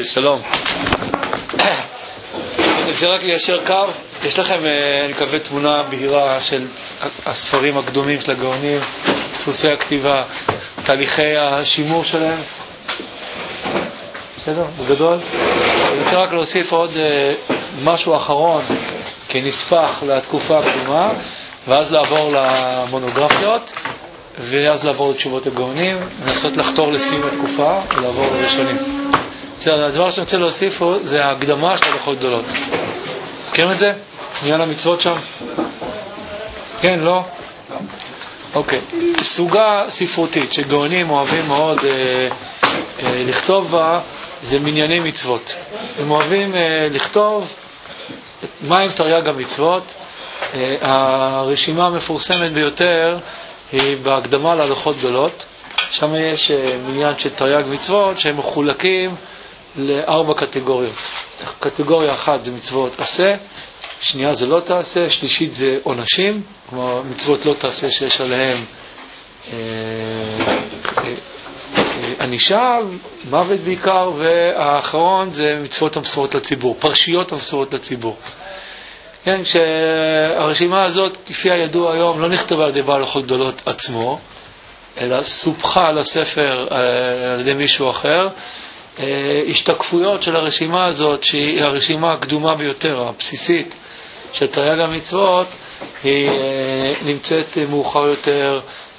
שלום. אפשר רק ליישר קו? יש לכם, אני מקווה, תמונה בהירה של הספרים הקדומים של הגאונים, דפוסי הכתיבה, תהליכי השימור שלהם? בסדר? בגדול? אני רוצה רק להוסיף עוד משהו אחרון כנספח לתקופה הקדומה, ואז לעבור למונוגרפיות, ואז לעבור לתשובות הגאונים, לנסות לחתור לסיום התקופה ולעבור לראשונים. הדבר שאני רוצה להוסיף זה ההקדמה של הלכות גדולות. מכירים את זה? עניין המצוות שם? כן, לא? אוקיי. סוגה ספרותית שגאונים אוהבים מאוד לכתוב בה זה מנייני מצוות. הם אוהבים לכתוב מהם תרי"ג המצוות. הרשימה המפורסמת ביותר היא בהקדמה להלכות גדולות. שם יש מניין של תרי"ג מצוות שהם מחולקים ל4 קטגוריות. קטגוריה אחת זה מצוות עשה, שנייה זה לא תעשה, שלישית זה עונשים, כלומר מצוות לא תעשה שיש עליהם ענישה, מוות בעיקר, והאחרון זה מצוות המסורות לציבור, פרשיות המסורות לציבור. כן, שהרשימה הזאת, לפי הידוע היום, לא נכתבה על ידי בעל הלכות גדולות עצמו, אלא סופחה על הספר על ידי מישהו אחר. השתקפויות של הרשימה הזאת, שהיא הרשימה הקדומה ביותר, הבסיסית של תרי"ג המצוות, היא נמצאת מאוחר יותר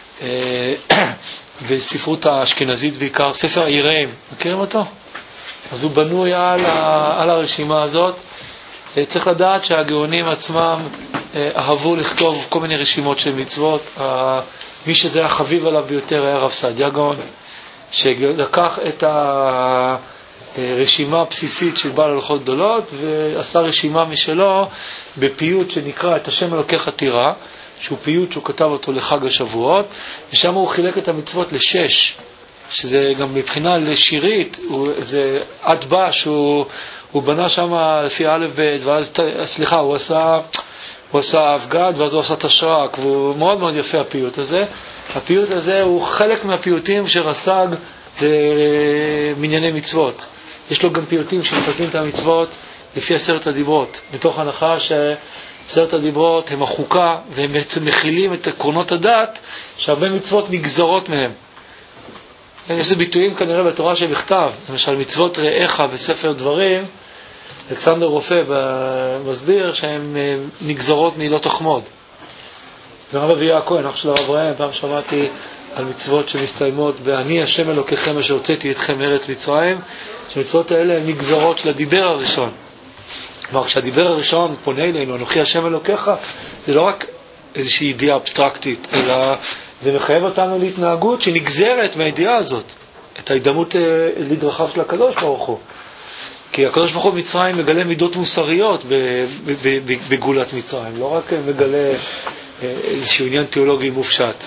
בספרות האשכנזית בעיקר, ספר היראים, מכירים אותו? אז הוא בנוי על הרשימה הזאת. צריך לדעת שהגאונים עצמם אהבו לכתוב כל מיני רשימות של מצוות. מי שזה היה חביב עליו ביותר היה רב סעדיה גאון, שלקח את הרשימה הבסיסית של בעל הלכות גדולות ועשה רשימה משלו בפיוט שנקרא את השם אלוקיך תירא, שהוא פיוט שהוא כתב אותו לחג השבועות, ושם הוא חילק את המצוות ל6, שזה גם מבחינה לשירית, זה עד בש, הוא בנה שם לפי א' ב', ואז, סליחה, הוא עשה אבגד, ואז הוא עשה תשרק, והוא מאוד מאוד יפה הפיוט הזה. הפיוט הזה הוא חלק מהפיוטים שרס"ג מנייני מצוות. יש לו גם פיוטים שמחלקים את המצוות לפי 10 הדיברות, מתוך הנחה ש10 הדיברות הם החוקה, והם בעצם מכילים את עקרונות הדת, שהרבה מצוות נגזרות מהם. יש זה ביטויים כנראה בתורה שבכתב, למשל מצוות רעיך בספר דברים, אלכסנדר רופא מסביר שהן נגזרות לא תחמוד. ורב אביה הכהן, אח של הרב אברהם, פעם שמעתי על מצוות שמסתיימות באני השם אלוקיכם אשר הוצאתי אתכם מארץ מצרים, שמצוות האלה הן נגזרות של הדיבר הראשון. כלומר, כשהדיבר הראשון פונה אלינו, אנוכי השם אלוקיך, זה לא רק איזושהי ידיעה אבסטרקטית, אלא זה מחייב אותנו להתנהגות שנגזרת מהידיעה הזאת, את ההידמות לדרכיו של הקדוש ברוך הוא. כי הקדוש ברוך הוא במצרים מגלה מידות מוסריות בגאולת מצרים, לא רק מגלה איזשהו עניין תיאולוגי מופשט.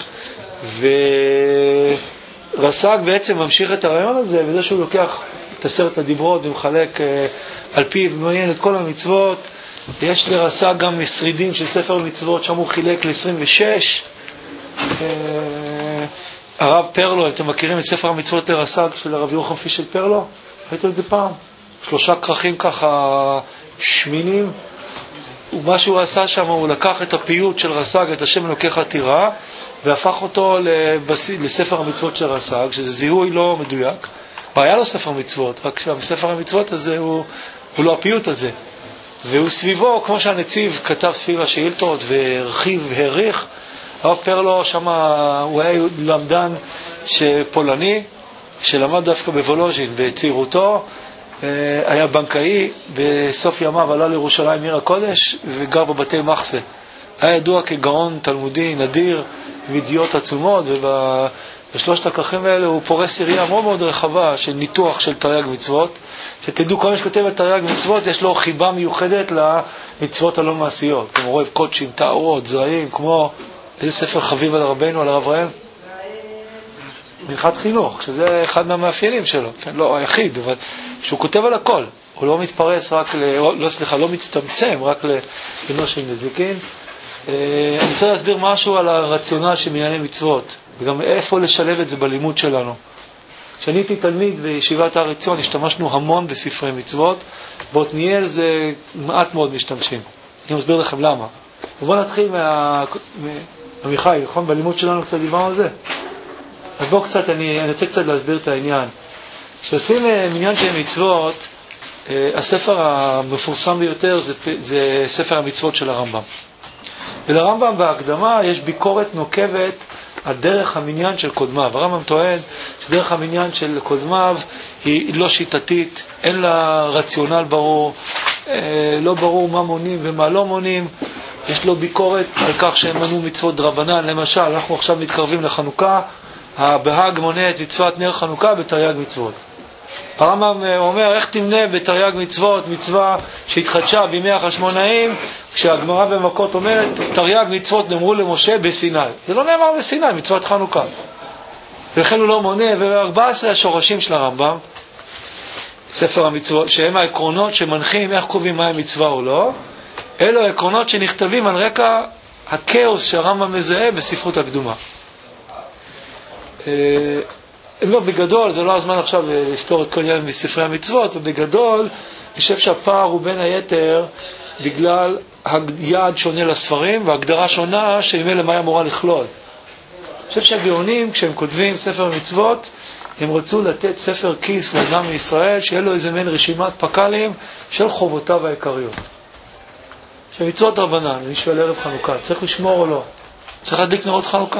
ורס"ג בעצם ממשיך את הרעיון הזה בזה שהוא לוקח את 10 הדיברות ומחלק על פיו ומעניין את כל המצוות. יש לרס"ג גם שרידים של ספר מצוות, שם הוא חילק ל26. הרב פרלו, אתם מכירים את ספר המצוות לרס"ג של הרב יוחנן פישל פרלו? ראיתם את זה פעם? 3 כרכים ככה שמינים. ומה שהוא עשה שם, הוא לקח את הפיוט של רס"ג, את השם אלוקיך תירא, והפך אותו לספר המצוות של רס"ג, שזה זיהוי לא מדויק. היה לו ספר מצוות, רק שהספר המצוות הזה הוא לא הפיוט הזה. והוא סביבו, כמו שהנציב כתב סביב השאילתות והרחיב והעריך, הרב פרלו שם הוא היה למדן פולני, שלמד דווקא בוולוז'ין בצעירותו, היה בנקאי, בסוף ימיו עלה לירושלים עיר הקודש וגר בבתי מחסה. היה ידוע כגאון תלמודי נדיר וידיעות עצומות, ובשלושת הכרכים האלה הוא פורס יריעה מאוד מאוד רחבה של ניתוח של תרי"ג מצוות. שתדעו, כל מי שכותב את תרי"ג מצוות יש לו חיבה מיוחדת למצוות הלא מעשיות, כמו אוהב קודשים, טהרות, זרעים, כמו איזה ספר חביב על רבנו, על הרב ראם? מנחת חינוך, שזה אחד מהמאפיינים שלו, כן? לא היחיד, אבל שהוא כותב על הכל, הוא לא מתפרס רק לא מצטמצם רק לנושאים נזיקין. אני רוצה להסביר משהו על הרציונל של מנייני מצוות, וגם איפה לשלב את זה בלימוד שלנו. כשאני הייתי תלמיד בישיבת הר עציון, השתמשנו המון בספרי מצוות, בעתניאל זה מעט מאוד משתמשים. אני מסביר לכם למה. ובואו נתחיל עמיחי, נכון? בלימוד שלנו קצת דיברנו על זה. אז בואו קצת, אני רוצה קצת להסביר את העניין. כשעושים מניין של מצוות, הספר המפורסם ביותר זה ספר המצוות של הרמב"ם. ולרמב"ם בהקדמה יש ביקורת נוקבת על דרך המניין של קודמיו. הרמב"ם טוען שדרך המניין של קודמיו היא לא שיטתית, אין לה רציונל ברור, לא ברור מה מונים ומה לא מונים. יש לו ביקורת על כך שהם מנו מצוות דרבנן. למשל, אנחנו עכשיו מתקרבים לחנוכה, הבהג מונה את מצוות נר חנוכה בתרי"ג מצוות. הרמב"ם אומר, איך תמנה בתרי"ג מצוות מצווה שהתחדשה בימי החשמונאים, כשהגמרא במכות אומרת, תרי"ג מצוות נאמרו למשה בסיני. זה לא נאמר בסיני, מצוות חנוכה. ולכן הוא לא מונה, ו14 השורשים של הרמב"ם, ספר המצוות, שהם העקרונות שמנחים איך קובעים מה מצווה או לא, אלו העקרונות שנכתבים על רקע הכאוס שהרמב"ם מזהה בספרות הקדומה. בגדול, זה לא הזמן עכשיו לפתור את כל עניין מספרי המצוות, ובגדול, אני חושב שהפער הוא בין היתר בגלל היעד שונה לספרים, והגדרה שונה שממילא מה היא אמורה לכלול. אני חושב שהגאונים, כשהם כותבים ספר המצוות, הם רצו לתת ספר כיס לאדם מישראל, שיהיה לו איזה מין רשימת פקלים של חובותיו העיקריות. שמצוות רבנן, אני שואל ערב חנוכה, צריך לשמור או לא? צריך להדליק נרות חנוכה?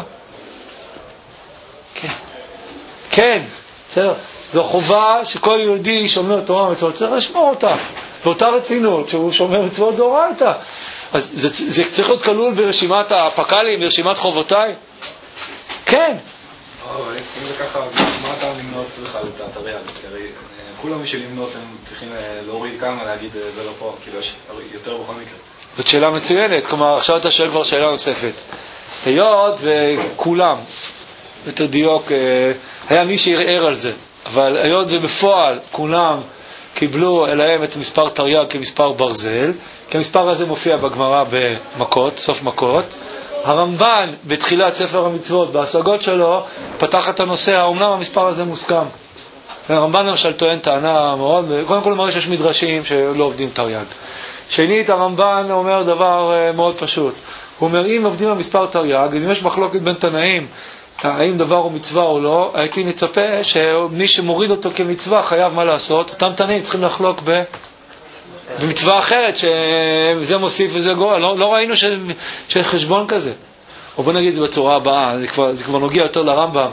כן. כן, בסדר. זו חובה שכל יהודי שומר תורה ומצוות, צריך לשמור אותה. באותה רצינות שהוא שומר מצוות דאורייתא. אז זה צריך להיות כלול ברשימת הפקלים, ברשימת חובותיי? כן. אבל אם זה ככה, מה אתה למנות בכלל את התרי"ג? הרי כולם בשביל למנות הם צריכים להוריד כמה, להגיד זה לא פה, כאילו יש יותר בכל מקרה. זאת שאלה מצוינת, כלומר עכשיו אתה שואל כבר שאלה נוספת. היות וכולם, יותר דיוק, היה מי שערער על זה, אבל היות ובפועל כולם קיבלו אליהם את מספר תרי"ג כמספר ברזל, כי המספר הזה מופיע בגמרא במכות, סוף מכות. הרמב"ן בתחילת ספר המצוות, בהשגות שלו, פתח את הנושא, האומנם המספר הזה מוסכם. הרמב"ן למשל טוען טענה מאוד, קודם כל מראה שיש מדרשים שלא עובדים תרי"ג. שנית, הרמב"ן אומר דבר מאוד פשוט. הוא אומר, אם עובדים המספר תרי"ג, אם יש מחלוקת בין תנאים, האם דבר הוא מצווה או לא, הייתי מצפה שמי שמוריד אותו כמצווה חייב מה לעשות. אותם תנאים צריכים לחלוק במצווה אחרת, שזה מוסיף וזה גורע. לא ראינו שחשבון כזה. או בוא נגיד את זה בצורה הבאה, זה כבר נוגע יותר לרמב"ם.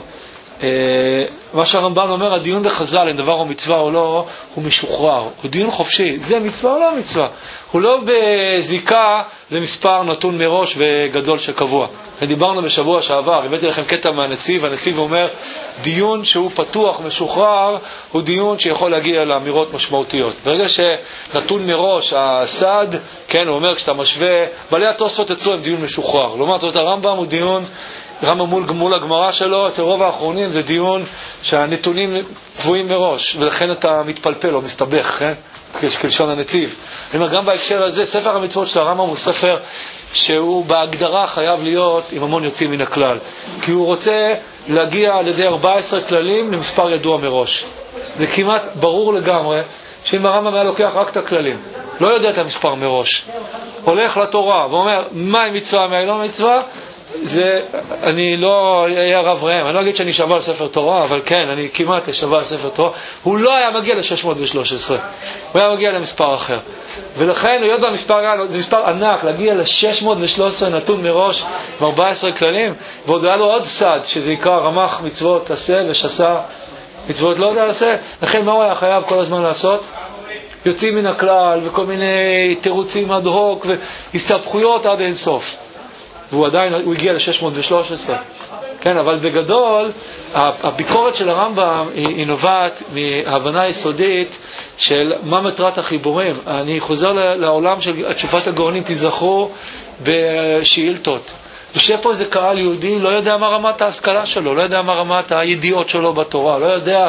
מה שהרמב"ם אומר, הדיון בחז"ל, אם דבר הוא מצווה או לא, הוא משוחרר, הוא דיון חופשי. זה מצווה או לא מצווה? הוא לא בזיקה למספר נתון מראש וגדול שקבוע. דיברנו בשבוע שעבר, הבאתי לכם קטע מהנציב, הנציב אומר, דיון שהוא פתוח, משוחרר, הוא דיון שיכול להגיע לאמירות משמעותיות. ברגע שנתון מראש, הסד, כן, הוא אומר, כשאתה משווה, בעלי התוספות אצלו הם דיון משוחרר. לעומת זאת, הרמב"ם הוא דיון, רמב"ם מול הגמרא שלו, אצל רוב האחרונים זה דיון שהנתונים קבועים מראש, ולכן אתה מתפלפל או מסתבך, כן? כלשון הנציב. אני אומר, גם בהקשר הזה, ספר המצוות של הרמב"ם הוא ספר שהוא בהגדרה חייב להיות עם המון יוצאים מן הכלל. כי הוא רוצה להגיע על ידי 14 כללים למספר ידוע מראש. זה כמעט ברור לגמרי שאם הרמב"ם היה לוקח רק את הכללים, לא יודע את המספר מראש, הולך לתורה ואומר מהי מצווה, מהי לא מצווה, זה, אני לא היה רב רם, אני לא אגיד שאני שווה על ספר תורה, אבל כן, אני כמעט שווה על ספר תורה. הוא לא היה מגיע ל-613, הוא היה מגיע למספר אחר. ולכן, הוא יודע זה מספר ענק, להגיע ל-613 נתון מראש ו14 כללים, ועוד היה לו עוד סד, שזה יקרא רמ"ח מצוות עשה ושסה מצוות לא יודע עשה. לכן, מה הוא היה חייב כל הזמן לעשות? יוצאים מן הכלל, וכל מיני תירוצים עד הוק, והסתבכויות עד אין סוף. והוא עדיין, הוא הגיע ל-613. כן, אבל בגדול, הביקורת של הרמב"ם היא נובעת מהבנה יסודית של מה מטרת החיבורים. אני חוזר לעולם של תשופת הגאונים, תזכרו בשאילתות. יושב פה איזה קהל יהודי, לא יודע מה רמת ההשכלה שלו, לא יודע מה רמת הידיעות שלו בתורה, לא יודע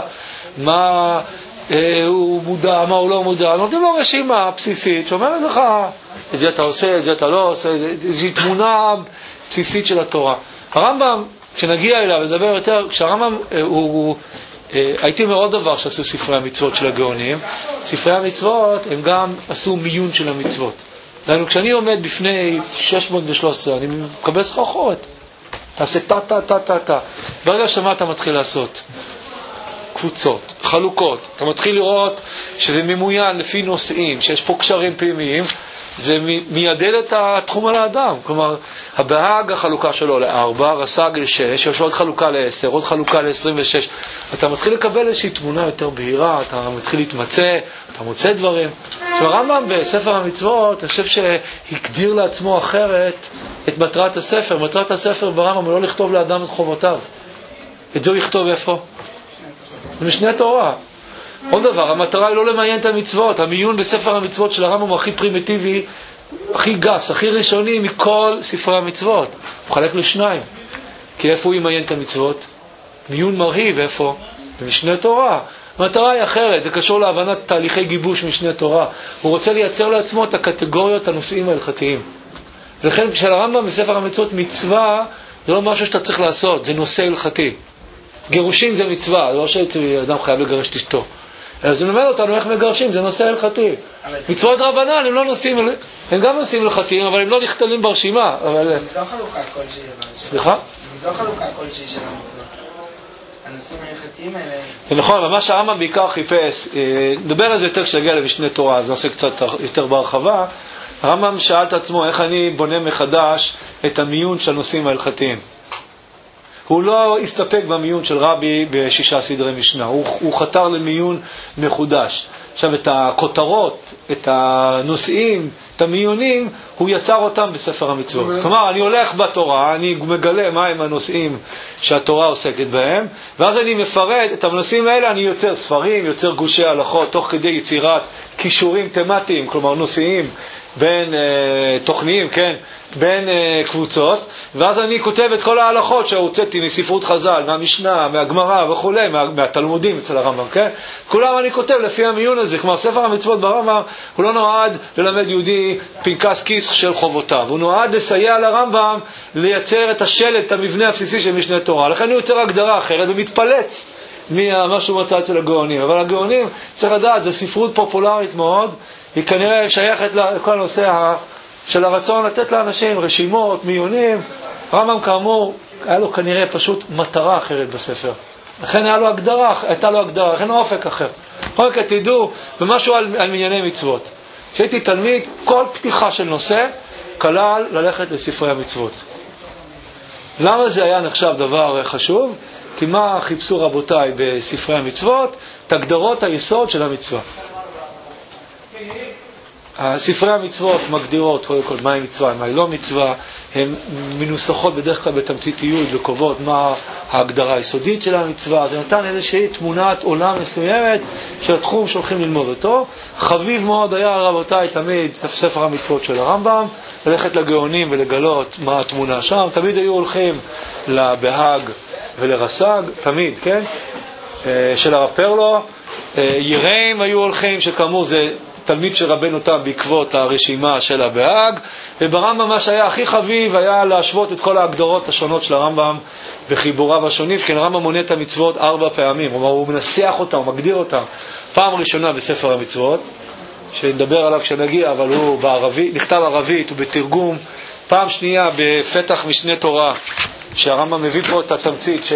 מה הוא מודע, מה הוא לא מודע. נותנים לו רשימה בסיסית שאומרת לך, את זה אתה עושה, את זה אתה לא עושה, איזושהי תמונה בסיסית של התורה. הרמב"ם, כשנגיע אליו, לדבר יותר, כשהרמב"ם הוא הייתי אומר עוד דבר שעשו ספרי המצוות של הגאונים. ספרי המצוות הם גם עשו מיון של המצוות. דהיינו, כשאני עומד בפני 613, אני מקבל סחרחורת. תעשה טה. ברגע שמה אתה מתחיל לעשות? קבוצות, חלוקות. אתה מתחיל לראות שזה ממוין לפי נושאים, שיש פה קשרים פנימיים, זה מיידל את התחום על האדם. כלומר, הבהג החלוקה שלו ל4, רס"ג ל6, יש עוד חלוקה ל10, עוד חלוקה ל26. אתה מתחיל לקבל איזושהי תמונה יותר בהירה, אתה מתחיל להתמצא, אתה מוצא דברים. הרמב"ם בספר המצוות, אני חושב שהגדיר לעצמו אחרת את מטרת הספר. מטרת הספר ברמב"ם הוא לא לכתוב לאדם את חובותיו. את זה הוא יכתוב איפה? במשנה תורה. עוד דבר, המטרה היא לא למיין את המצוות. המיון בספר המצוות של הרמב"ם הוא הכי פרימיטיבי, הכי גס, הכי ראשוני מכל ספרי המצוות. הוא חלק לשניים. כי איפה הוא ימיין את המצוות? מיון מרהיב, איפה? במשנה תורה. המטרה היא אחרת, זה קשור להבנת תהליכי גיבוש משנה תורה. הוא רוצה לייצר לעצמו את הקטגוריות, הנושאים ההלכתיים. לכן של הרמב"ם בספר המצוות מצווה זה לא משהו שאתה צריך לעשות, זה נושא הלכתי. גירושין זה מצווה, לא שאדם חייב לגרש את אשתו. אז זה מלמד אותנו איך מגרשים, זה נושא הלכתי. מצוות רבנן הם לא נושאים, הם גם נושאים הלכתיים, אבל הם לא נכתלים ברשימה. זו חלוקה כלשהי. סליחה? זו חלוקה כלשהי של המצוות. הנושאים ההלכתיים האלה... זה נכון, אבל מה שהרמב"ם בעיקר חיפש, נדבר על זה יותר כשנגיע למשנה תורה, זה נושא קצת יותר בהרחבה. הרמב"ם שאל את עצמו איך אני בונה מחדש את המיון של הנושאים ההלכתיים. הוא לא הסתפק במיון של רבי ב6 סדרי משנה, הוא חתר למיון מחודש. עכשיו את הכותרות, את הנושאים, את המיונים, הוא יצר אותם בספר המצוות. כלומר, אני הולך בתורה, אני מגלה מהם הנושאים שהתורה עוסקת בהם, ואז אני מפרט את הנושאים האלה, אני יוצר ספרים, יוצר גושי הלכות, תוך כדי יצירת קישורים תמטיים, כלומר נושאים בין תוכניים, כן? בין קבוצות, ואז אני כותב את כל ההלכות שהוצאתי מספרות חז"ל, מהמשנה, מהגמרא וכו', מהתלמודים אצל הרמב"ם, כן? כולם אני כותב לפי המיון הזה. כלומר, ספר המצוות ברמב"ם הוא לא נועד ללמד יהודי פנקס כיס של חובותיו, הוא נועד לסייע לרמב"ם לייצר את השלט, את המבנה הבסיסי של משנה תורה. לכן הוא יוצר הגדרה אחרת ומתפלץ ממה שהוא מצא אצל הגאונים. אבל הגאונים, צריך לדעת, זו ספרות פופולרית מאוד, היא כנראה שייכת לכל הנושא של הרצון לתת לאנשים רשימות, מיונים. הרמב"ם כאמור, היה לו כנראה פשוט מטרה אחרת בספר. לכן הייתה לו הגדרה, לכן אופק אחר. אופק, תדעו, במשהו על מנייני מצוות. כשהייתי תלמיד, כל פתיחה של נושא כלל ללכת לספרי המצוות. למה זה היה נחשב דבר חשוב? כי מה חיפשו רבותיי בספרי המצוות? את הגדרות היסוד של המצווה. ספרי המצוות מגדירות קודם כל מהי מצווה, מהי לא מצווה, הן מנוסחות בדרך כלל בתמציתיות וקובעות מה ההגדרה היסודית של המצווה. זה נתן איזושהי תמונת עולם מסוימת של התחום שהולכים ללמוד אותו. חביב מאוד היה רבותיי תמיד ספר המצוות של הרמב"ם, ללכת לגאונים ולגלות מה התמונה שם. תמיד היו הולכים לבהג ולרס"ג, תמיד, כן? של הרב פרלו. יראים היו הולכים, שכאמור זה תלמיד שרבנו אותם בעקבות הרשימה של הבהג. וברמב"ם מה שהיה הכי חביב היה להשוות את כל ההגדרות השונות של הרמב"ם בחיבוריו השונים, כי הרמב"ם מונה את המצוות 4 פעמים, הוא מנסח אותם, הוא מגדיר אותם. פעם ראשונה בספר המצוות, שנדבר עליו כשנגיע, אבל הוא בערבית, נכתב ערבית, הוא בתרגום. פעם שנייה בפתח משנה תורה, שהרמב"ם מביא פה את התמצית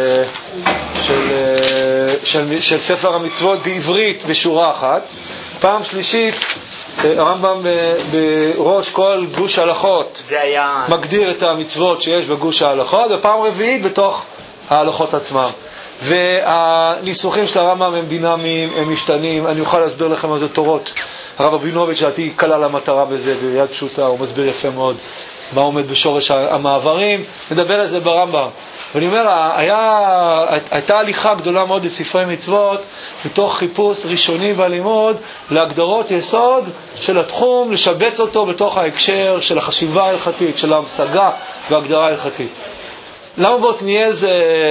של ספר המצוות בעברית בשורה אחת. פעם שלישית, הרמב"ם בראש כל גוש ההלכות מגדיר את המצוות שיש בגוש ההלכות, ופעם רביעית בתוך ההלכות עצמם. והניסוחים של הרמב"ם הם דינמיים, הם משתנים. אני אוכל להסביר לכם על זה תורות. הרב רבינוביץ' שעתי כלל המטרה בזה ביד פשוטה, הוא מסביר יפה מאוד מה עומד בשורש המעברים. נדבר על זה ברמב"ם. ואני אומר, הייתה הליכה גדולה מאוד לספרי מצוות, מתוך חיפוש ראשוני בלימוד, להגדרות יסוד של התחום, לשבץ אותו בתוך ההקשר של החשיבה ההלכתית, של ההמשגה וההגדרה ההלכתית. למה בעתניאל זה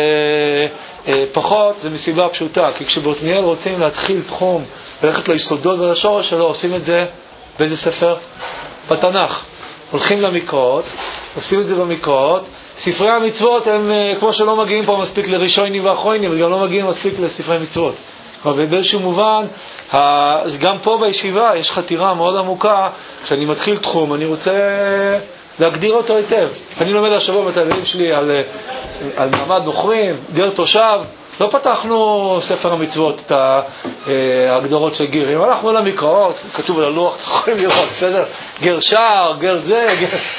פחות? זה מסיבה פשוטה, כי כשבעתניאל רוצים להתחיל תחום, ללכת ליסודות ולשורש שלו, עושים את זה באיזה ספר? בתנ"ך. הולכים למקראות, עושים את זה במקראות, ספרי המצוות הם, כמו שלא מגיעים פה מספיק לראשונים ואחרונים, גם לא מגיעים מספיק לספרי מצוות. ובאיזשהו מובן, גם פה בישיבה יש חתירה מאוד עמוקה. כשאני מתחיל תחום, אני רוצה להגדיר אותו היטב. אני לומד השבוע בתלמידים שלי על מעמד נוכרים, גר תושב. לא פתחנו ספר המצוות, את ההגדרות של גירים. הלכנו למקראות, כתוב על הלוח, אתם יכולים לראות, בסדר? גר שער, גר זה,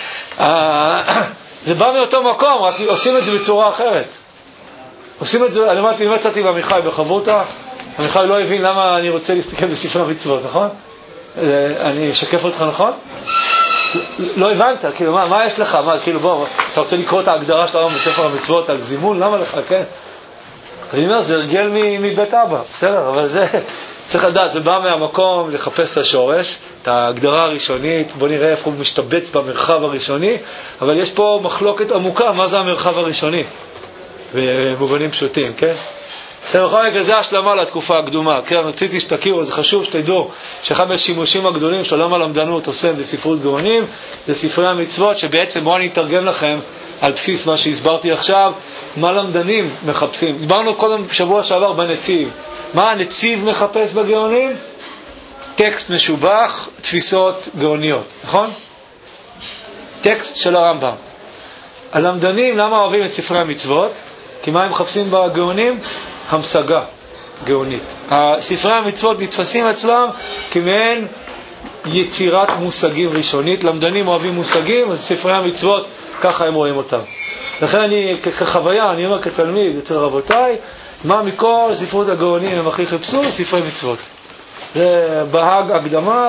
זה בא מאותו מקום, רק עושים את זה בצורה אחרת. עושים את זה, אני מצאתי בעמיחי בחברותה, עמיחי לא הבין למה אני רוצה להסתכל בספר המצוות, נכון? אני אשקף אותך, נכון? לא הבנת, כאילו, מה יש לך? כאילו, בוא, אתה רוצה לקרוא את ההגדרה שלנו בספר המצוות על זימון? למה לך, כן? אני אומר, זה הרגל מבית אבא, בסדר, אבל זה, צריך לדעת, זה בא מהמקום לחפש את השורש, את ההגדרה הראשונית, בוא נראה איפה הוא משתבץ במרחב הראשוני, אבל יש פה מחלוקת עמוקה, מה זה המרחב הראשוני? במובנים פשוטים, כן? בסדר, בכל מקרה, זה השלמה לתקופה הקדומה, כן? רציתי שתכירו, זה חשוב שתדעו, שאחד מהשימושים הגדולים של עולם הלמדנות עושה בספרות גאונים, זה ספרי המצוות, שבעצם בואו אני אתרגם לכם, על בסיס מה שהסברתי עכשיו, מה למדנים מחפשים. דיברנו קודם שבוע שעבר בנציב. מה הנציב מחפש בגאונים? טקסט משובח, תפיסות גאוניות, נכון? טקסט של הרמב"ם. הלמדנים, למה אוהבים את ספרי המצוות? כי מה הם מחפשים בגאונים? המשגה גאונית. ספרי המצוות נתפסים אצלם כמעין יצירת מושגים ראשונית. למדנים אוהבים מושגים, אז ספרי המצוות ככה הם רואים אותם. לכן אני, כחוויה, אני אומר כתלמיד אצל רבותיי, מה מכל ספרות הגאונים הם הכי חיפשו? ספרי מצוות. זה בהג הקדמה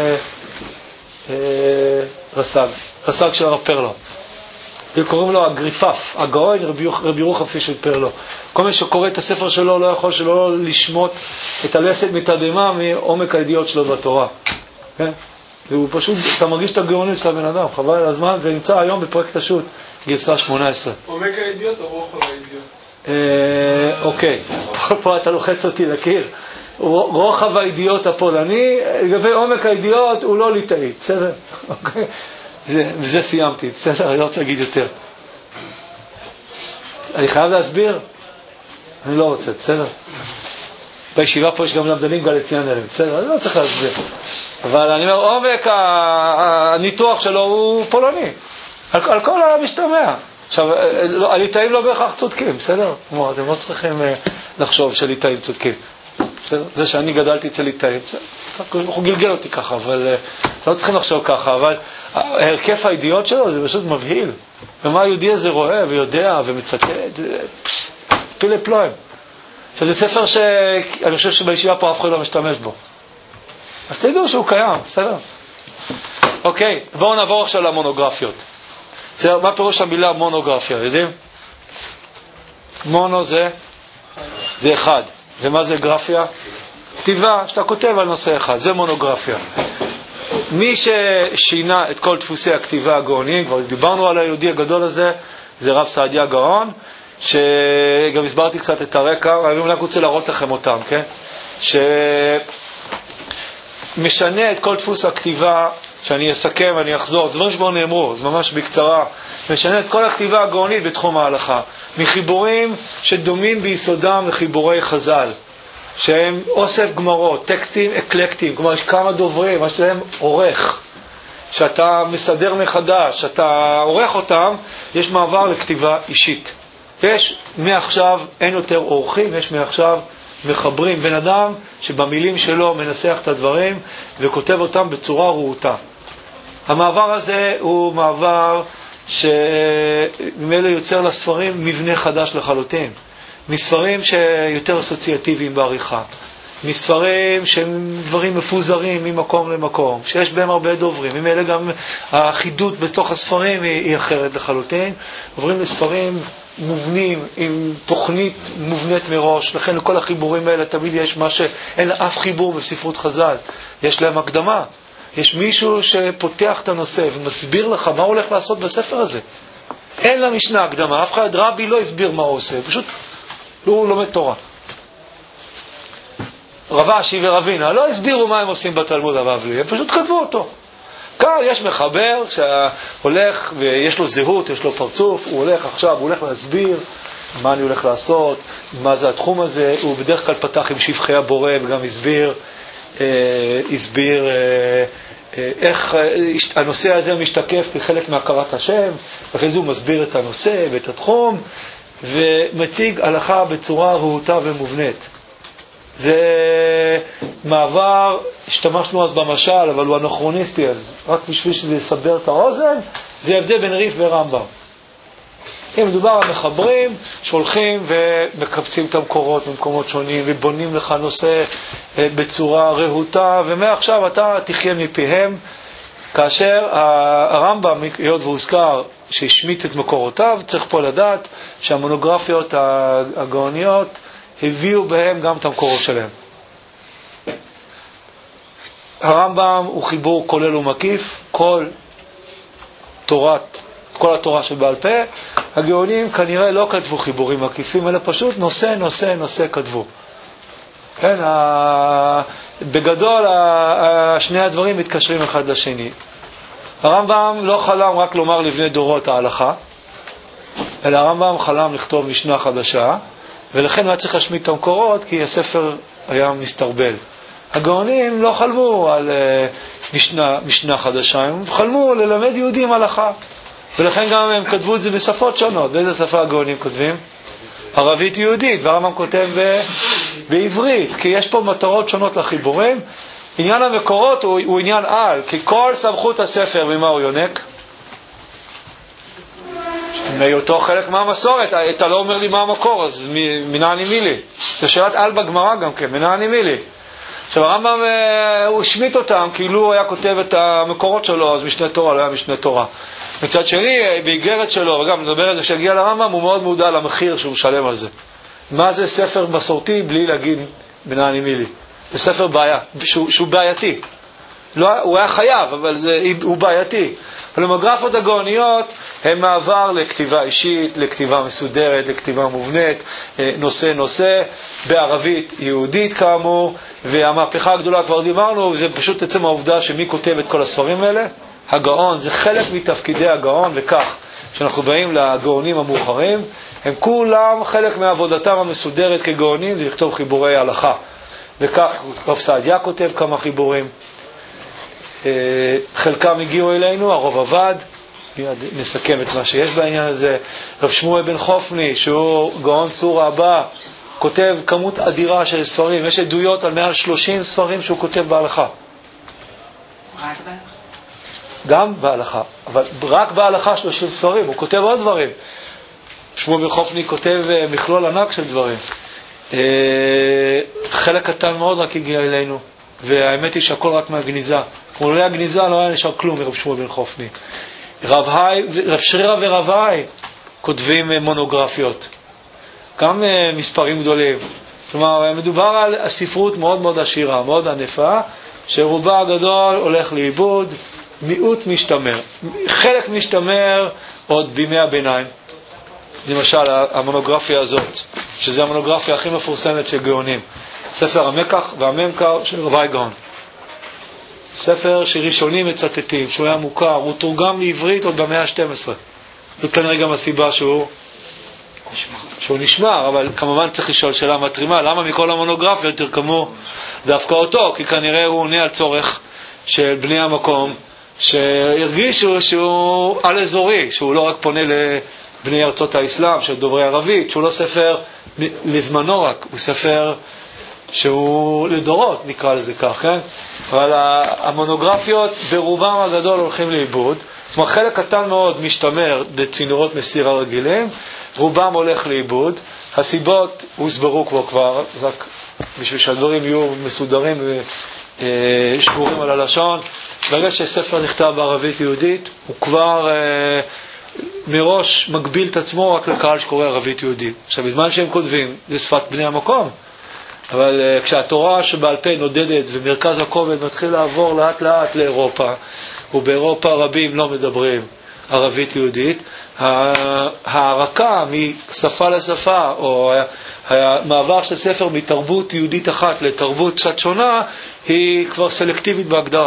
רס"ג של הרב פרלו. קוראים לו הגריפף, הגאון רבי ירוחם פישר פרלו. כל מי שקורא את הספר שלו לא יכול שלא לשמוט את הלסת מתדהמה מעומק הידיעות שלו בתורה. כן? והוא פשוט, אתה מרגיש את הגאונית של הבן אדם, חבל על הזמן, זה נמצא היום בפרויקט השו"ת, גרסה 18. עומק הידיעות או רוחב הידיעות? אוקיי, פה אתה לוחץ אותי לקיר. רוחב הידיעות הפולני, לגבי עומק הידיעות הוא לא ליטאי, בסדר? אוקיי? וזה סיימתי, בסדר? אני לא רוצה להגיד יותר. אני חייב להסביר? אני לא רוצה, בסדר? בישיבה פה יש גם למדנים גלציאנרים, בסדר? אני לא צריך להסביר. אבל אני אומר, עומק הניתוח שלו הוא פולני. על כל המשתמע. עכשיו, הליטאים לא בהכרח צודקים, בסדר? כלומר, אתם לא צריכים לחשוב שליטאים צודקים. בסדר? זה שאני גדלתי אצל ליטאים, בסדר? הוא גלגל אותי ככה, אבל לא צריכים לחשוב ככה, אבל הרכף הידיעות שלו זה פשוט מבהיל. ומה היהודי הזה רואה ויודע ומצטט, פילי פלואים. עכשיו, זה ספר שאני חושב שבישיבה פה אף אחד לא משתמש בו. אז תדעו שהוא קיים, בסדר? אוקיי, בואו נעבור עכשיו למונוגרפיות. מה פירוש המילה מונוגרפיה, יודעים? מונו זה אחד. ומה זה גרפיה? כתיבה שאתה כותב על נושא אחד, זה מונוגרפיה. מי ששינה את כל דפוסי הכתיבה הגאוניים, כבר דיברנו על היהודי הגדול הזה, זה רב סעדיה גאון, שגם הסברתי קצת את הרקע, אני רק רוצה להראות לכם אותם, כן? שמשנה את כל דפוס הכתיבה, שאני אסכם ואני אחזור, דברים שבו נאמרו, זה ממש בקצרה, משנה את כל הכתיבה הגאונית בתחום ההלכה, מחיבורים שדומים ביסודם לחיבורי חז"ל, שהם אוסף גמרות, טקסטים אקלקטיים, כלומר יש כמה דוברים, יש להם עורך, שאתה מסדר מחדש, שאתה עורך אותם, יש מעבר לכתיבה אישית. יש מעכשיו, אין יותר עורכים, יש מעכשיו מחברים, בן אדם שבמילים שלו מנסח את הדברים וכותב אותם בצורה רעותה. המעבר הזה הוא מעבר שממילא יוצר לספרים מבנה חדש לחלוטין. מספרים שיותר אסוציאטיביים בעריכה. מספרים שהם דברים מפוזרים ממקום למקום, שיש בהם הרבה דוברים. ממילא גם החידות בתוך הספרים היא אחרת לחלוטין. עוברים לספרים מובנים, עם תוכנית מובנית מראש. לכן לכל החיבורים האלה תמיד יש מה שאין אף חיבור בספרות חז"ל. יש להם הקדמה. יש מישהו שפותח את הנושא ומסביר לך מה הוא הולך לעשות בספר הזה. אין למשנה הקדמה. אף אחד רבי לא הסביר מה הוא עושה. פשוט הוא לומד תורה. רב אשי ורבינה לא הסבירו מה הם עושים בתלמוד הבבלי. הם פשוט כתבו אותו. כאן יש מחבר שהולך ויש לו זהות, יש לו פרצוף, הוא הולך עכשיו, הוא הולך להסביר מה אני הולך לעשות, מה זה התחום הזה. הוא בדרך כלל פתח עם שבחי הבורא וגם הסביר איך הנושא הזה משתקף כחלק מהכרת השם, אחרי זה הוא מסביר את הנושא ואת התחום ומציג הלכה בצורה רהוטה ומובנית. זה מעבר, השתמשנו אז במשל, אבל הוא אנכרוניסטי, אז רק בשביל שזה יסבר את האוזן, זה הבדל בין ריף ורמב"ם. אם מדובר על מחברים, שולחים ומקבצים את המקורות במקומות שונים, ובונים לך נושא בצורה רהוטה, ומעכשיו אתה תחיה מפיהם, כאשר הרמב"ם, היות והוזכר שהשמיט את מקורותיו, צריך פה לדעת שהמונוגרפיות הגאוניות הביאו בהם גם את המקורות שלהם. הרמב"ם הוא חיבור כולל ומקיף, כל התורה שבעל פה. הגאונים כנראה לא כתבו חיבורים מקיפים, אלא פשוט נושא כתבו. כן, בגדול שני הדברים מתקשרים אחד לשני. הרמב"ם לא חלם רק לומר לבני דורות ההלכה, אלא הרמב"ם חלם לכתוב משנה חדשה, ולכן היה צריך להשמיט את המקורות, כי הספר היה מסתרבל. הגאונים לא חלמו על משנה חדשה, הם חלמו ללמד יהודים הלכה, ולכן גם הם כתבו את זה בשפות שונות. באיזה שפה הגאונים כותבים? ערבית יהודית, והרמב"ם כותב בעברית, כי יש פה מטרות שונות לחיבורים. עניין המקורות הוא עניין על, כי כל סמכות הספר ממה הוא יונק? מאותו חלק מהמסורת. אתה לא אומר לי מה המקור, אז מנה אני מילי. זו שאלת על בגמרא גם כן, מנה אני מילי. עכשיו הרמב"ם הוא השמיט אותם, כאילו הוא היה כותב את המקורות שלו, אז משנה תורה לא היה משנה תורה. מצד שני, באיגרת שלו, וגם נדבר על זה כשהגיע לרמב"ם, הוא מאוד מודע למחיר שהוא משלם על זה. מה זה ספר מסורתי בלי להגיד מנה אני מילי? זה ספר שהוא בעייתי. לא, הוא היה חייב, אבל הוא בעייתי. המונוגרפיות הגאוניות הם מעבר לכתיבה אישית, לכתיבה מסודרת, לכתיבה מובנית, נושא, בערבית יהודית כאמור, והמהפכה הגדולה כבר דיברנו, זה פשוט עצם העובדה שמי כותב את כל הספרים האלה? הגאון, זה חלק מתפקידי הגאון, וכך, כשאנחנו באים לגאונים המאוחרים, הם כולם חלק מעבודתם המסודרת כגאונים, זה לכתוב חיבורי הלכה. וכך, רב סעדיה כותב כמה חיבורים, חלקם הגיעו אלינו, הרוב עבד, נסכם את מה שיש בעניין הזה. רב שמואל בן חופני, שהוא גאון צור הבא, כותב כמות אדירה של ספרים, יש עדויות על מעל 30 ספרים שהוא כותב בהלכה. גם בהלכה, אבל רק בהלכה 30 ספרים, הוא כותב עוד דברים. שמואל בן חופני כותב מכלול ענק של דברים. חלק קטן מאוד רק הגיע אלינו, והאמת היא שהכל רק מהגניזה. כמו לא היה גניזה, לא היה נשאר כלום מרב שמואל בן חופני. רב שרירא ורב היי כותבים מונוגרפיות, גם מספרים גדולים. כלומר, מדובר על הספרות מאוד מאוד עשירה, מאוד ענפה, שרובה הגדול הולך לאיבוד, מיעוט משתמר. חלק משתמר עוד בימי הביניים. למשל, המונוגרפיה הזאת, שזה המונוגרפיה הכי מפורסמת של גאונים. ספר המקח והממכר של רבי גאון. ספר שראשונים מצטטים, שהוא היה מוכר, הוא תורגם לעברית עוד במאה ה-12. זאת כנראה גם הסיבה שהוא נשמר, אבל כמובן צריך לשאול שאלה מתרימה, למה מכל המונוגרפיות תרקמו דווקא אותו? כי כנראה הוא עונה על צורך של בני המקום, שהרגישו שהוא על אזורי, שהוא לא רק פונה לבני ארצות האסלאם, של דוברי ערבית, שהוא לא ספר לזמנו רק, הוא ספר שהוא לדורות, נקרא לזה כך, כן? אבל המונוגרפיות ברובם הגדול הולכים לאיבוד. זאת אומרת, חלק קטן מאוד משתמר בצינורות מסירה רגילים, רובם הולך לאיבוד. הסיבות הוסברו כבר, רק בשביל שהדברים יהיו מסודרים ושבורים על הלשון. ברגע שספר נכתב בערבית יהודית, הוא כבר מראש מגביל את עצמו רק לקהל שקורא ערבית יהודית. עכשיו, בזמן שהם כותבים, זה שפת בני המקום. אבל כשהתורה שבעל פה נודדת ומרכז הכובד מתחיל לעבור לאט לאט לאירופה, ובאירופה רבים לא מדברים ערבית יהודית, הערקה משפה לשפה, או המעבר של ספר מתרבות יהודית אחת לתרבות קצת שונה, היא כבר סלקטיבית בהגדרה.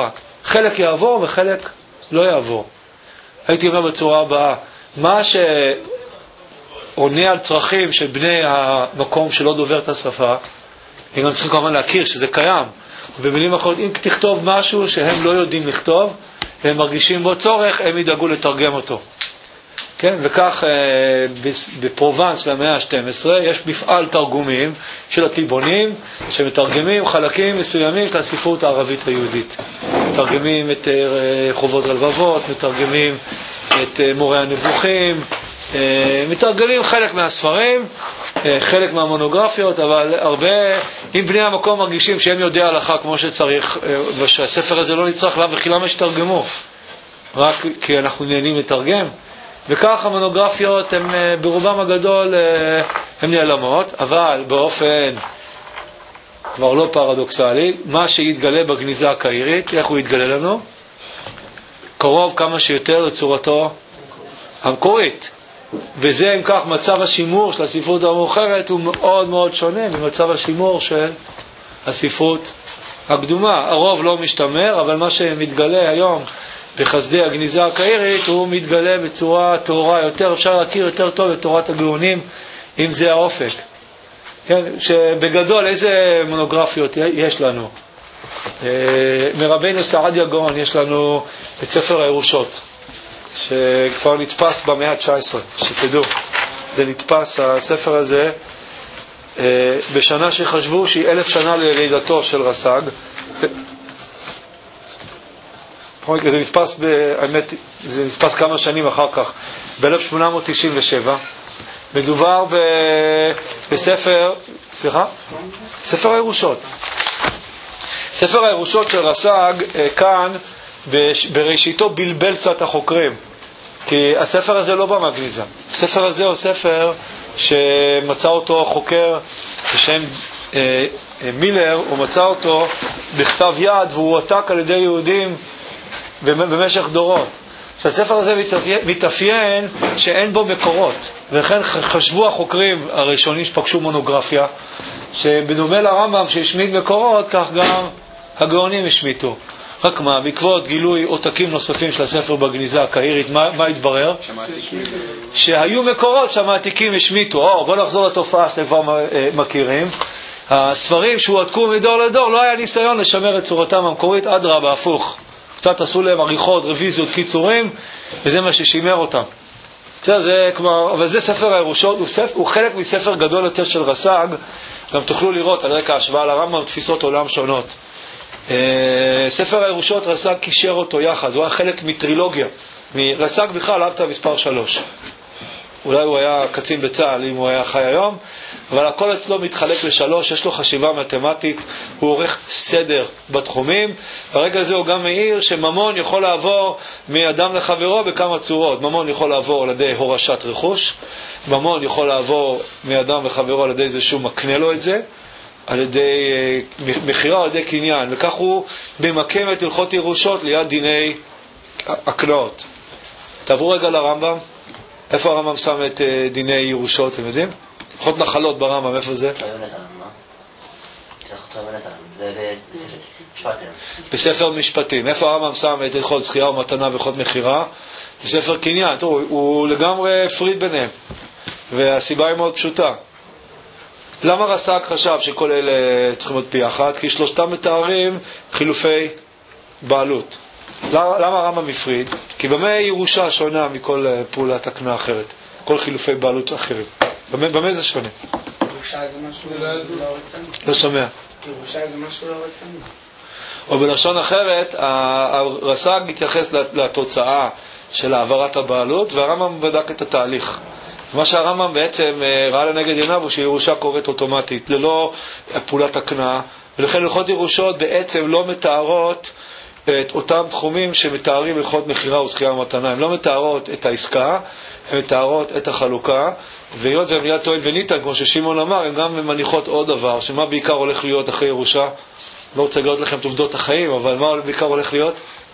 חלק יעבור וחלק לא יעבור. הייתי אומר בצורה הבאה, מה שעונה על צרכים של בני המקום שלא דובר את השפה, הם גם צריכים כמובן להכיר שזה קיים. ובמילים אחרות, אם תכתוב משהו שהם לא יודעים לכתוב, הם מרגישים בו צורך, הם ידאגו לתרגם אותו. כן? וכך בפרובנס של המאה ה-12 יש מפעל תרגומים של הטיבונים שמתרגמים חלקים מסוימים של הספרות הערבית היהודית. מתרגמים את חובות הלבבות, מתרגמים את מורה הנבוכים, מתרגמים חלק מהספרים, חלק מהמונוגרפיות, אבל הרבה, אם בני המקום מרגישים שהם יודעי הלכה כמו שצריך, ושהספר הזה לא נצטרך לה וכי למה שתרגמו? רק כי אנחנו נהנים לתרגם. וכך המונוגרפיות הן ברובם הגדול הן נעלמות, אבל באופן כבר לא פרדוקסלי, מה שיתגלה בגניזה הקהירית, איך הוא יתגלה לנו? קרוב כמה שיותר לצורתו המקורית. וזה אם כך מצב השימור של הספרות המאוחרת הוא מאוד מאוד שונה ממצב השימור של הספרות הקדומה. הרוב לא משתמר, אבל מה שמתגלה היום בחסדי הגניזה הקהירית הוא מתגלה בצורה תאורה יותר, אפשר להכיר יותר טוב את תורת הגאונים אם זה האופק. כן? שבגדול איזה מונוגרפיות יש לנו? מרבינו סעדיה גאון יש לנו את ספר הירושות שכבר נתפס במאה ה-19, שתדעו, זה נתפס הספר הזה בשנה שחשבו שהיא 1000 שנה ללידתו של רס"ג. זה נתפס, האמת, זה נתפס כמה שנים אחר כך, ב-1897. מדובר בספר, ספר הירושות. ספר הירושות של רס"ג כאן בראשיתו בלבל קצת החוקרים, כי הספר הזה לא בא מהגניזה. הספר הזה הוא ספר שמצא אותו חוקר בשם מילר, הוא מצא אותו בכתב יד והוא הועתק על ידי יהודים במשך דורות. שהספר הזה מתאפיין שאין בו מקורות, וכן חשבו החוקרים הראשונים שפגשו מונוגרפיה שבדומה לרמב"ם שהשמיד מקורות, כך גם הגאונים השמיטו. רק מה, בעקבות גילוי עותקים נוספים של הספר בגניזה הקהירית, מה התברר? שהיו מקורות שהמעתיקים השמיטו. בואו נחזור לתופעה שאתם כבר מכירים. הספרים שהועתקו מדור לדור לא היה ניסיון לשמר את צורתם המקורית, אדרבה, הפוך. קצת עשו להם עריכות, רוויזיות, קיצורים, וזה מה ששימר אותם. זה כמו, אבל זה ספר הירושות, הוא חלק מספר גדול יותר של רס"ג, גם תוכלו לראות על רקע ההשוואה לרמב"ם תפיסות עולם שונות. ספר הירושות רס"ג קישר אותו יחד, הוא היה חלק מטרילוגיה. רס"ג בכלל אהבת מספר 3. אולי הוא היה קצין בצה"ל אם הוא היה חי היום, אבל הכל אצלו מתחלק ל3, יש לו חשיבה מתמטית, הוא עורך סדר בתחומים. ברגע הזה הוא גם מעיר שממון יכול לעבור מאדם לחברו בכמה צורות. ממון יכול לעבור על ידי הורשת רכוש, ממון יכול לעבור מאדם לחברו על ידי זה שהוא מקנה לו את זה, על ידי מחירה, על ידי קניין, וכך הוא במקם את הלכות ירושות ליד דיני הקנאות. תעברו רגע לרמב"ם. איפה הרמב"ם שם את דיני ירושות, אתם יודעים? הלכות נחלות ברמב"ם, איפה זה? בספר משפטים. איפה הרמב"ם שם את הלכות זכייה ומתנה והלכות מחירה? בספר קניין. הוא לגמרי פריד ביניהם, והסיבה היא מאוד פשוטה. למה רס"ג חשב שכל אלה צריכים להיות ביחד? כי שלושתם מתארים חילופי בעלות. למה הרמב"ם מפריד? כי במה ירושה שונה מכל פעולת הקנה אחרת? כל חילופי בעלות אחרים. במה זה שונה? ירושה זה משהו לא רצנו. לא שומע. ירושה זה משהו לא רצנו. או בלשון אחרת, הרס"ג התייחס לתוצאה של העברת הבעלות, והרמב"ם בדק את התהליך. מה שהרמב"ם בעצם ראה לנגד עיניו הוא שירושה קורית אוטומטית, ללא פעולת הקנה, ולכן הלכות ירושות בעצם לא מתארות את אותם תחומים שמתארים הלכות מחירה וזכייה ומתנה. הן לא מתארות את העסקה, הן מתארות את החלוקה, והיות והן ליד טוען וניתן, כמו ששימון אמר, הן גם מניחות עוד דבר, שמה בעיקר הולך להיות אחרי ירושה? לא רוצה לגלות לכם את עובדות החיים, אבל מה בעיקר הולך להיות?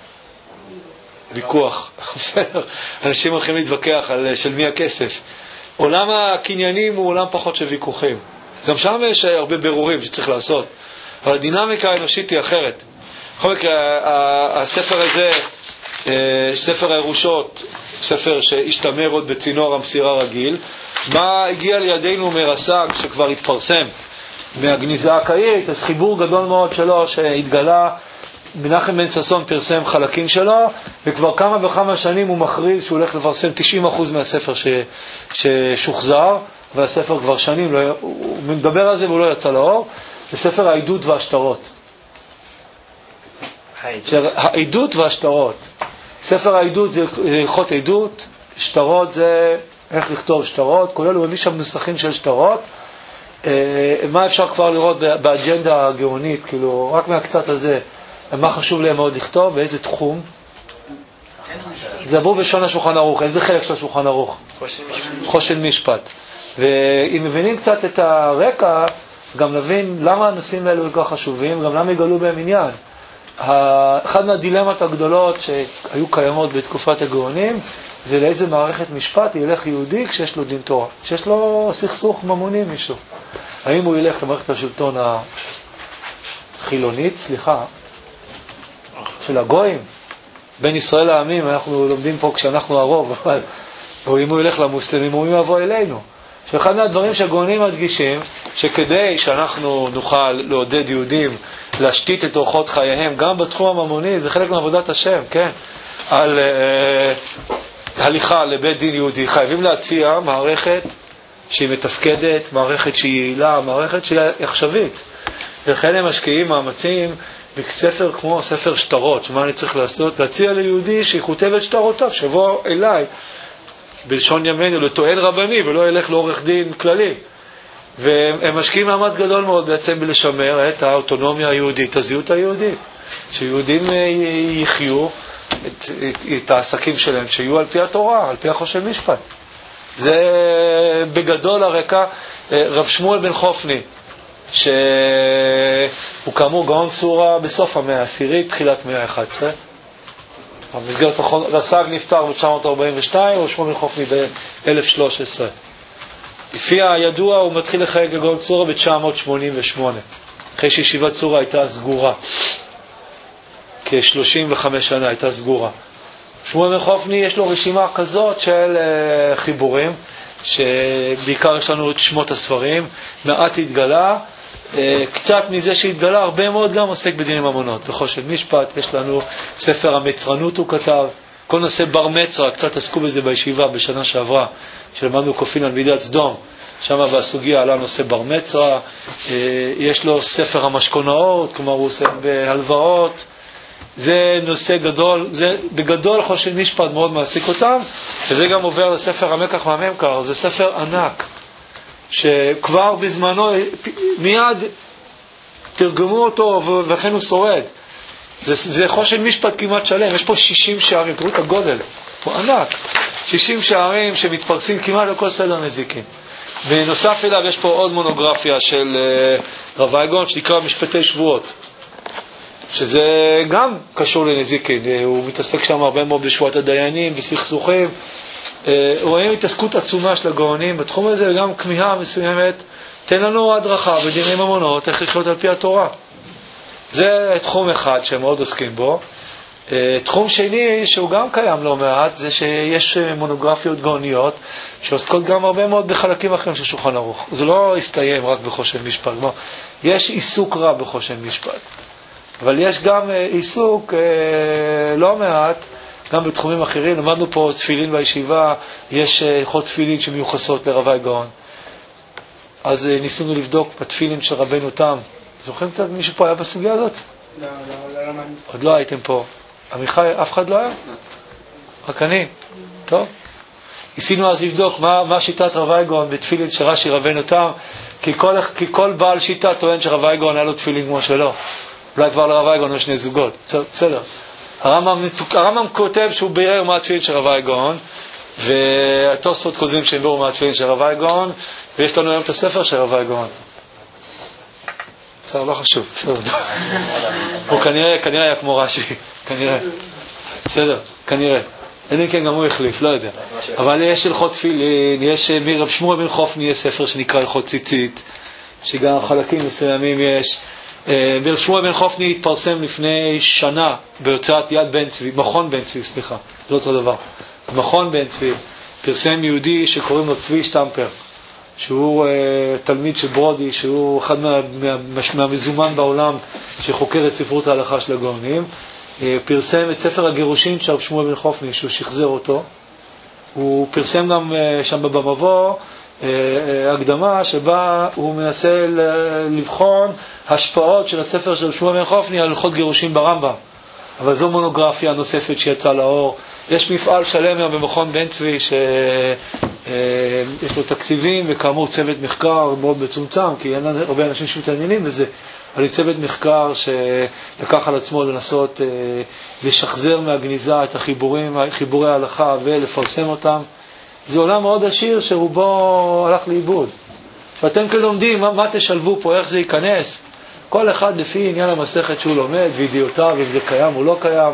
ויכוח. אנשים הולכים להתווכח על של מי הכסף. עולם הקניינים הוא עולם פחות של ויכוחים. גם שם יש הרבה ברורים שצריך לעשות. אבל הדינמיקה האנושית היא אחרת. בכל מקרה, הספר הזה, ספר הירושות, ספר שהשתמר עוד בצינור המסירה רגיל, מה הגיע לידינו מרס"ג שכבר התפרסם מהגניזה הקאית, אז חיבור גדול מאוד שלו שהתגלה, מנחם בן ששון פרסם חלקים שלו, וכבר כמה וכמה שנים הוא מכריז שהוא הולך לפרסם 90% מהספר ששוחזר, והספר כבר שנים, הוא מדבר על זה והוא לא יצא לאור, זה ספר העדות והשטרות. העדות והשטרות. ספר העדות זה הלכות עדות, שטרות זה איך לכתוב שטרות, כולל הוא מביא שם נוסחים של שטרות. מה אפשר כבר לראות באג'נדה הגאונית, כאילו, רק מהקצת הזה, מה חשוב להם מאוד לכתוב, באיזה תחום? זה עבור בשון השולחן ערוך, איזה חלק של השולחן ערוך? חושן משפט. ואם מבינים קצת את הרקע, גם נבין למה הנושאים האלו כל כך חשובים, גם למה יגלו בהם עניין. אחד מהדילמות הגדולות שהיו קיימות בתקופת הגאונים, זה לאיזה מערכת משפט ילך יהודי כשיש לו דין תורה, כשיש לו סכסוך ממוני מישהו. האם הוא ילך למערכת השלטון החילונית, של הגויים, בין ישראל לעמים, אנחנו לומדים פה כשאנחנו הרוב, אבל או אם הוא ילך למוסלמים, הוא יבוא אלינו. שאחד מהדברים שהגאונים מדגישים, שכדי שאנחנו נוכל לעודד יהודים להשתית את אורחות חייהם, גם בתחום הממוני, זה חלק מעבודת השם, כן? על הליכה לבית דין יהודי, חייבים להציע מערכת שהיא מתפקדת, מערכת שהיא יעילה, מערכת שהיא עכשווית. ולכן הם משקיעים מאמצים בספר כמו ספר שטרות, שמה אני צריך לעשות? להציע ליהודי שכותב את שטרותיו, שבוא אליי, בלשון ימינו, לטוען רבני, ולא ילך לעורך דין כללי. והם משקיעים מאמץ גדול מאוד בעצם בלשמר את האוטונומיה היהודית, הזהות היהודית. שיהודים יחיו את העסקים שלהם, שיהיו על פי התורה, על פי החושן משפט. זה בגדול הרקע. רב שמואל בן חופני, שהוא כאמור גאון צורה בסוף המאה העשירית, תחילת מאה ה-11. במסגרת רס"ג נפטר ב-942, או שמואל בן חופני ב-1013. לפי הידוע הוא מתחיל לחייג לגאון צורה ב-988, אחרי שישיבת צורה הייתה סגורה. כ-35 שנה הייתה סגורה. שמואל בן חופני יש לו רשימה כזאת של חיבורים, שבעיקר יש לנו את שמות הספרים, מעט התגלה, קצת מזה שהתגלה, הרבה מאוד גם עוסק בדיני ממונות. בחושן משפט יש לנו ספר המצרנות הוא כתב, כל נושא בר מצרה, קצת עסקו בזה בישיבה בשנה שעברה, שלמדנו קופין על מידת סדום, שם בסוגיה עלה נושא בר מצרה, יש לו ספר המשכונאות, כלומר הוא עוסק בהלוואות, זה נושא גדול, זה בגדול חושן משפט מאוד מעסיק אותם, וזה גם עובר לספר המקח והממכר, זה ספר ענק, שכבר בזמנו מיד תרגמו אותו וכן הוא שורד. זה חושן משפט כמעט שלם, יש פה 60 שערים, תראו את הגודל, הוא ענק, 60 שערים שמתפרסים כמעט על כל סדר נזיקין. ונוסף אליו יש פה עוד מונוגרפיה של רב אייגון שנקרא משפטי שבועות, שזה גם קשור לנזיקין, הוא מתעסק שם הרבה מאוד בשבועת הדיינים, בסכסוכים, רואים התעסקות עצומה של הגאונים בתחום הזה, וגם כמיהה מסוימת, תן לנו הדרכה בדיני ממונות, איך לחיות על פי התורה. זה תחום אחד שהם מאוד עוסקים בו. תחום שני שהוא גם קיים לא מעט, זה שיש מונוגרפיות גאוניות שעוסקות גם הרבה מאוד בחלקים אחרים של שולחן ערוך. זה לא הסתיים רק בחושן משפט, יש עיסוק רב בחושן משפט, אבל יש גם עיסוק לא מעט גם בתחומים אחרים. למדנו פה תפילין בישיבה, יש הלכות תפילין שמיוחסות לרב אייגון, אז ניסינו לבדוק בתפילין של רבנו תם. זוכרים קצת מישהו פה היה בסוגיה הזאת? לא. עוד לא הייתם פה. עמיחי, אף אחד לא היה? רק אני. טוב. ניסינו אז לבדוק מה שיטת רב אייגון בתפילין של רש"י רבנו תם, כי כל בעל שיטה טוען שרב אייגון היה לו תפילין כמו שלו. אולי כבר לרב אייגון יש שני זוגות. בסדר. הרמב"ם כותב שהוא בירר מה התפילין של רב אייגון, והתוספות כותבים שהם ביררו מה התפילין של רב אייגון, ויש לנו היום את הספר של רב אייגון. בסדר, לא חשוב. הוא כנראה היה כמו רש"י. כנראה. בסדר, כנראה. אין כן גם הוא החליף, לא יודע. אבל יש הלכות תפילין, יש מרב שמואל בן חופני יש ספר שנקרא הלכות ציצית, שגם חלקים מסוימים יש. שמואל בן חופני התפרסם לפני שנה בהוצאת יד בן צבי, מכון בן צבי, סליחה, זה לא אותו דבר. מכון בן צבי פרסם יהודי שקוראים לו צבי שטמפר, שהוא תלמיד של ברודי, שהוא אחד מהמזומן בעולם שחוקר את ספרות ההלכה של הגאונים. פרסם את ספר הגירושין של שמואל בן חופני, שהוא שחזר אותו. הוא פרסם גם שם במבוא הקדמה שבה הוא מנסה לבחון השפעות של הספר של שמואל בן חופני על הלכות גירושין ברמב"ם. אבל זו מונוגרפיה נוספת שיצאה לאור. יש מפעל שלם היום במכון בן צבי שיש לו תקציבים, וכאמור צוות מחקר מאוד מצומצם, כי אין הרבה אנשים שמתעניינים בזה, אבל צוות מחקר שלקח על עצמו לנסות לשחזר מהגניזה את חיבורי ההלכה ולפרסם אותם. זה עולם מאוד עשיר שרובו הלך לאיבוד. ואתם כלומדים, מה תשלבו פה, איך זה ייכנס? כל אחד לפי עניין המסכת שהוא לומד, וידיעותיו, אם זה קיים או לא קיים.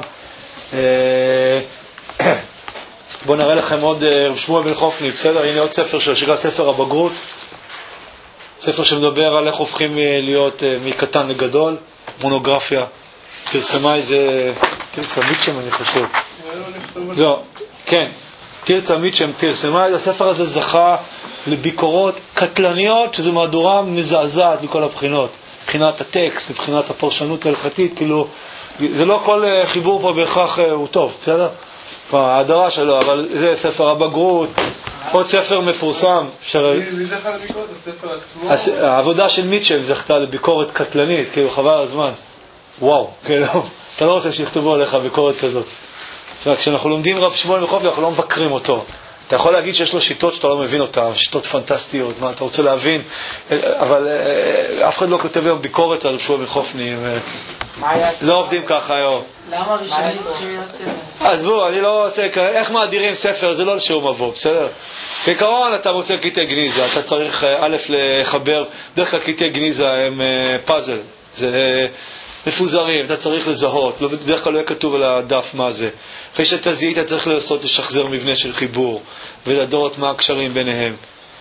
בואו נראה לכם עוד שמואל בן חופני, בסדר? הנה עוד ספר שנקרא ספר הבגרות. ספר שמדבר על איך הופכים להיות מקטן לגדול, מונוגרפיה. פרסמה איזה תרצה מיטשם, אני חושב. לא, כן. תרצה מיטשם פרסמה, הספר הזה זכה לביקורות קטלניות, שזו מהדורה מזעזעת מכל הבחינות. מבחינת הטקסט, מבחינת הפרשנות ההלכתית, כאילו, זה לא כל חיבור פה בהכרח הוא טוב, בסדר? ההדרה שלו, אבל זה ספר הבגרות, עוד ספר מפורסם. מי זכה לביקורת? הספר עצמו? העבודה של מיטשל זכתה לביקורת קטלנית, כאילו חבל הזמן. וואו, כאילו, אתה לא רוצה שיכתבו עליך ביקורת כזאת. כשאנחנו לומדים רב שמואל בן חופני, אנחנו לא מבקרים אותו. אתה יכול להגיד שיש לו שיטות שאתה לא מבין אותן, שיטות פנטסטיות, מה אתה רוצה להבין, אבל אף אחד לא כותב היום ביקורת על שמואל בן חופני, לא עובדים ככה היום. למה ראשונים צריכים להיות... אז בואו, אני לא רוצה, איך מאדירים ספר, זה לא לשיעור מבוא, בסדר? בעיקרון אתה מוצא קטעי גניזה, אתה צריך א' לחבר, דרך כלל קטעי גניזה הם פאזל, זה מפוזרים, אתה צריך לזהות, בדרך כלל לא יהיה כתוב על הדף מה זה. אחרי שאתה זיהית, אתה צריך לנסות לשחזר מבנה של חיבור, ולדעות מה הקשרים ביניהם.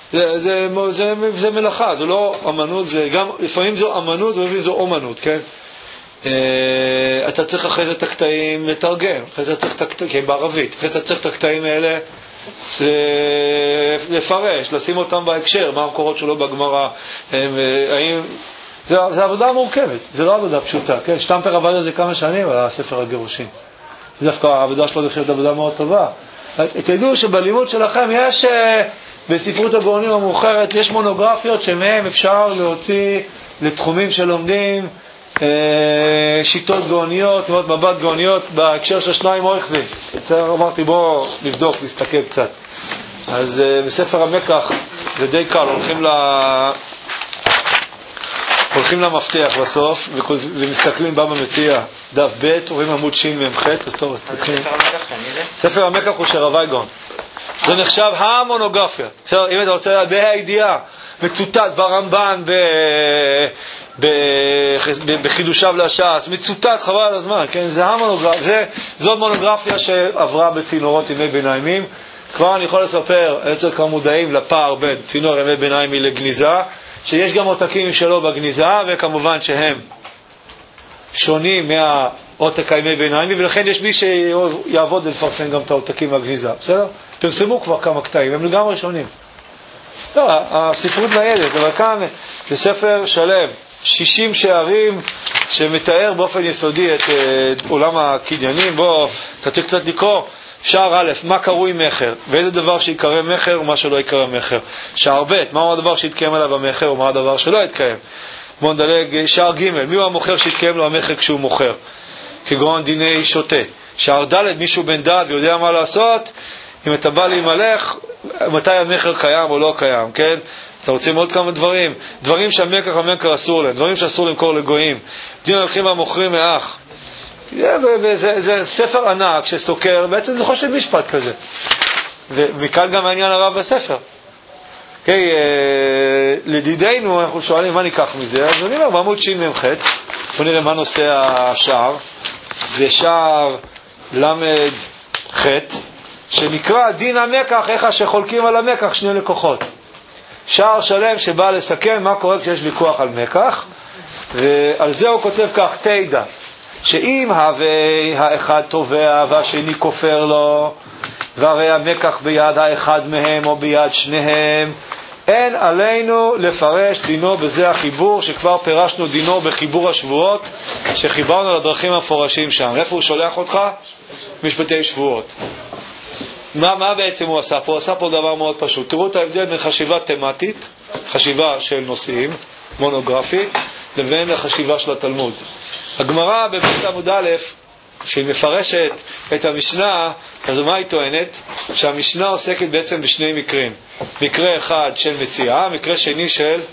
זה מלאכה, זה לא אמנות, זה גם, לפעמים זו אמנות, ולפעמים זו אומנות, כן? אתה צריך אחרי זה את הקטעים לתרגם, אחרי זה צריך את הקטעים בערבית, אחרי זה אתה צריך את הקטעים האלה לפרש, לשים אותם בהקשר, מה המקורות שלו בגמרא, זה עבודה מורכבת, זה לא עבודה פשוטה, כן? שטמפר עבד על זה כמה שנים על הספר הגירושין, זה דווקא העבודה שלו נחשבת עבודה מאוד טובה. תדעו שבלימוד שלכם יש, בספרות הגאונים המאוחרת, יש מונוגרפיות שמהם אפשר להוציא לתחומים שלומדים, שיטות גאוניות, מבט גאוניות בהקשר של שניים או איך זה. אמרתי בוא נבדוק, נסתכל קצת. אז בספר המקח זה די קל, הולכים למפתח בסוף ומסתכלים בה במציאה דף ב' רואים עמוד ש"מ-ח'. אז טוב, אז תתחיל. ספר המקח הוא של רב וייגון, זה נחשב המונוגרפיה. אם אתה רוצה בהידיעה מצוטט ברמב"ן בחידושיו לש"ס, מצוטט חבל על הזמן, כן? זה המונוגרפיה, זאת מונוגרפיה שעברה בצינורות ימי ביניימים. כבר אני יכול לספר, יותר כבר מודעים לפער בין צינור ימי ביניימי לגניזה, שיש גם עותקים שלו בגניזה, וכמובן שהם שונים מהעותק הימי ביניימי, ולכן יש מי שיעבוד לפרסם גם את העותקים בגניזה, בסדר? פרסמו כבר כמה קטעים, הם לגמרי שונים. לא, הספרות ניידת, אבל כאן זה ספר שלם, 60 שערים שמתאר באופן יסודי את עולם הקניינים. בוא, אתה צריך קצת לקרוא. שער א', מה קרוי מחר, ואיזה דבר שיקרא מחר ומה שלא יקרא מחר. שער ב', מהו הדבר שיתקיים עליו המחר ומה הדבר שלא יתקיים. בוא נדלג. שער ג', מיהו המוכר שיתקיים לו המחר כשהוא מוכר, כגון דיני שוטה. שער ד', מישהו בן דעת ויודע מה לעשות, אם אתה בא להימלך, מתי המחר קיים או לא קיים, כן? אתה רוצים עוד כמה דברים, דברים שהמקר אסור להם, דברים שאסור למכור לגויים, דין הולכים והמוכרים מאח. זה ספר ענק שסוקר, בעצם זה חושב משפט כזה, ומכאן גם העניין הרב בספר. לדידינו אנחנו שואלים מה ניקח מזה, אז אני אומר בעמוד ש"מ-ח', בוא נראה מה נושא השער. זה שער למד-ח' שנקרא דין המקח, איך שחולקים על המקח שני לקוחות. שער שלם שבא לסכם מה קורה כשיש ויכוח על מקח, ועל זה הוא כותב כך, תדע, שאם הווה האחד תובע והשני כופר לו, והרי המקח ביד האחד מהם או ביד שניהם, אין עלינו לפרש דינו בזה החיבור, שכבר פירשנו דינו בחיבור השבועות, שחיברנו לדרכים המפורשים שם. איפה הוא שולח אותך? משפטי שבועות. מה בעצם הוא עשה פה? הוא עשה פה דבר מאוד פשוט. תראו את ההבדל בין חשיבה תמטית, חשיבה של נושאים, מונוגרפית, לבין החשיבה של התלמוד. הגמרא בבית עמוד א', שהיא מפרשת את המשנה, אז מה היא טוענת? שהמשנה עוסקת בעצם בשני מקרים. מקרה אחד של מציאה, מקרה שני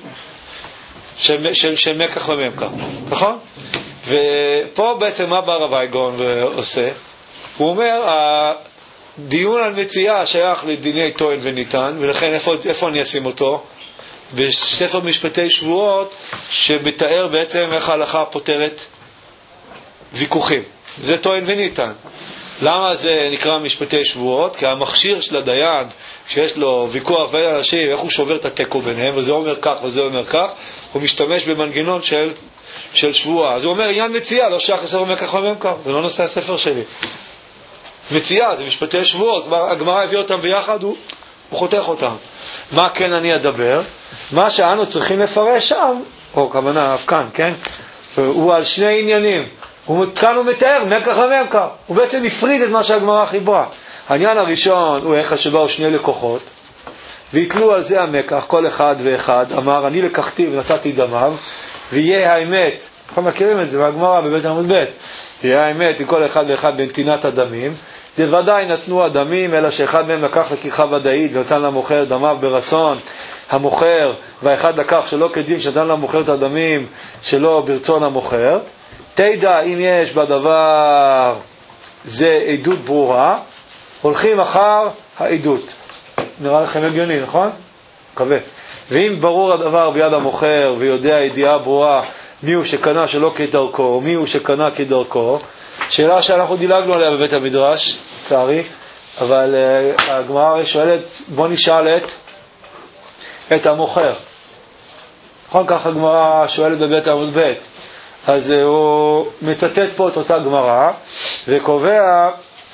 של מקח וממכר. נכון? ופה בעצם מה בא רב אייגון ועושה? הוא אומר, הדיון על מציאה שייך לדיני טוען וניתן, ולכן איפה אני אשים אותו? בספר משפטי שבועות, שמתאר בעצם איך ההלכה פותרת ויכוחים. זה טוען וניתן. למה זה נקרא משפטי שבועות? כי המכשיר של הדיין, שיש לו ויכוח בין אנשים, איך הוא שובר את הטקו ביניהם, וזה אומר כך וזה אומר כך, הוא משתמש במנגנון של שבועה. אז הוא אומר, עניין מציאה, לא שייך לספר מקח וממכר, זה לא נושא הספר שלי. מציאה, זה משפטי שבועות, הגמרא הביא אותם ביחד, הוא חותך אותם. מה כן אני אדבר? מה שאנו צריכים לפרש שם, או כוונה כאן, כן? הוא על שני עניינים. כאן הוא מתאר מקח וממכר. הוא בעצם הפריד את מה שהגמרא חיברה. העניין הראשון הוא איך שבאו שני לקוחות, והתלו על זה המקח, כל אחד ואחד, אמר, אני לקחתי ונתתי דמיו, ויהיה האמת, אנחנו מכירים את זה מהגמרא בבית עמוד ב', יהיה האמת עם כל אחד ואחד בנתינת הדמים, דוודאי נתנו הדמים, אלא שאחד מהם לקח לקיחה ודאית, ונתן למוכר דמיו ברצון, המוכר, והאחד לקח שלא כדין, שנתן למוכר את הדמים שלא ברצון המוכר. תדע, אם יש בדבר זה עדות ברורה, הולכים אחר העדות. נראה לכם הגיוני, נכון? מקווה. ואם ברור הדבר ביד המוכר ויודע ידיעה ברורה מי הוא שקנה שלא כדרכו, מי הוא שקנה כדרכו, שאלה שאנחנו דילגנו עליה בבית המדרש, צערי, אבל הגמרא שואלת, בוא נשאל את המוכר. נכון, כך הגמרא שואלת בבית עמוד ב'. אז הוא מצטט פה את אותה גמרא וקובע,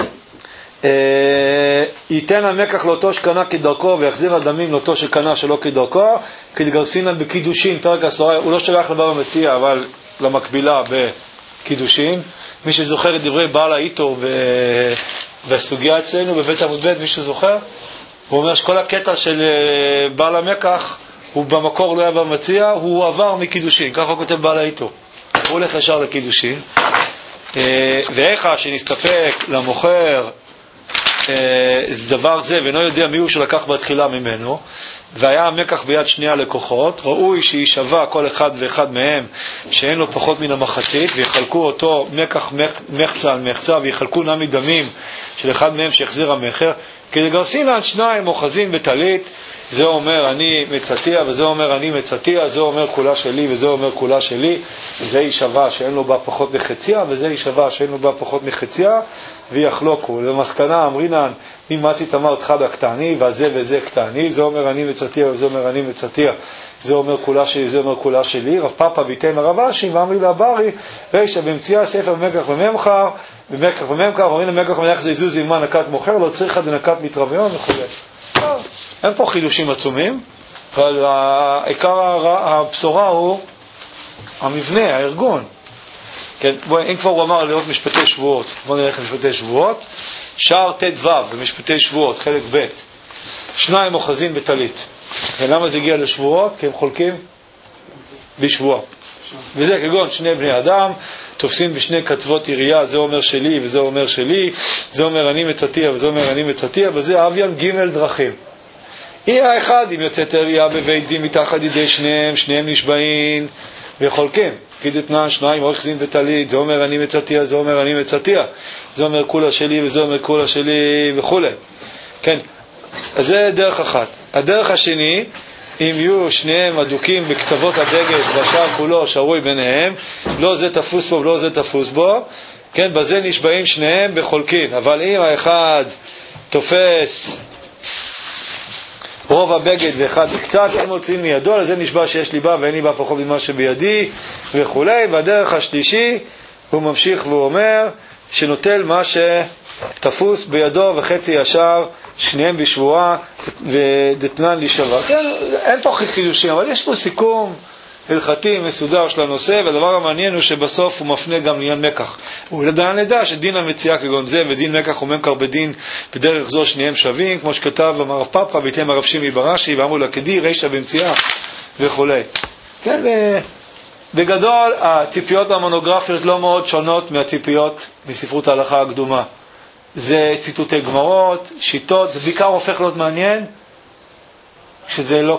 ייתן המקח לאותו שקנה כדרכו ויחזיר הדמים לאותו שקנה שלא כדרכו, כדגרסינן בקידושין, פרק 10. הוא לא שולח לבבא מציעא, אבל למקבילה בקידושין. מי שזוכר את דברי בעל האיתור בסוגיה אצלנו בבית עמוד ב', מי שזוכר, הוא אומר שכל הקטע של בעל המקח הוא במקור לא היה בבא מציעא, הוא עבר מקידושין, ככה הוא כותב בעל האיתור. הוא הולך ישר לקידושין, ואיך שנסתפק למוכר דבר זה ואינו יודע מי הוא שלקח בתחילה ממנו, והיה המקח ביד שני הלקוחות, ראוי שישווה כל אחד ואחד מהם שאין לו פחות מן המחצית, ויחלקו אותו מקח מחצה על מחצה, ויחלקו נמי דמים של אחד מהם שיחזיר המחר, כדגרסינן שניים אוחזין בטלית, זה אומר אני מצטיע וזה אומר אני מצטיע, זה אומר כולה שלי וזה אומר כולה שלי, זה יישווה שאין לו בה פחות מחציה וזה יישווה שאין לו בה פחות מחציה, ויחלוקו. למסקנה אמרינן, אם מצית אמרת חדה קטני וזה וזה קטני, זה אומר אני מצטיע וזה אומר אני מצטיע, זה אומר כולה שלי, זה אומר כולה שלי. רב פאפא ביתן הרב אשי ואמרי לה ברי רישא במציאה ספר מקח וממכר, במקח וממכר אומרים למקח וממכר זה איזוז עם מה נקת מוכר, לא צריכה דנקת מתרוויון וכו'. אין פה חידושים עצומים, אבל העיקר הבשורה הוא המבנה, הארגון. כן, אם כבר הוא אמר לראות משפטי שבועות, בואו נלך למשפטי שבועות. שער ט"ו במשפטי שבועות, חלק ב', שניים אוחזין בטלית. ולמה זה הגיע לשבועות? כי הם חולקים בשבועה. וזה כגון שני בני אדם, תופסים בשני קצוות עירייה, זה אומר שלי וזה אומר שלי, זה אומר אני מצטיע וזה אומר אני מצטיע, וזה אביין ג' דרכים. אי האחד, אם יוצאת עירייה בבית דין מתחת ידי שניהם, שניהם נשבעים וחולקים. כדתנן שניים אוחזין בטלית, זה אומר אני מצטיע, זה אומר אני מצטיע, זה אומר כולה שלי וזה אומר כולה שלי וכו'. כן, אז זה דרך אחת. הדרך השני, אם יהיו שניהם אדוקים בקצוות הדגל והשאר כולו שרוי ביניהם, לא זה תפוס בו ולא זה תפוס בו, כן, בזה נשבעים שניהם בחולקין. אבל אם האחד תופס רוב הבגד ואחד קצת, הם מוציאים מידו, לזה נשבע שיש לי בה ואין לי בה פחות ממה שבידי וכולי. והדרך השלישי, הוא ממשיך והוא אומר, שנוטל מה שתפוס בידו וחצי ישר, שניהם בשבועה ודתנן להישבר. כן, אין פה חידושים, אבל יש פה סיכום הלכתי מסודר של הנושא, והדבר המעניין הוא שבסוף הוא מפנה גם לעניין מקח. הוא עדיין לדע שדין המציאה כגון זה ודין מקח הוא ממכר בדין בדרך זו שניהם שווים, כמו שכתב המרב פאפה ביתם הרב שימי ברש"י ואמרו לה כדי רישא במציאה וכו'. כן, בגדול הציפיות המונוגרפיות לא מאוד שונות מהציפיות מספרות ההלכה הקדומה. זה ציטוטי גמרות, שיטות, זה בעיקר הופך להיות מעניין שזה לא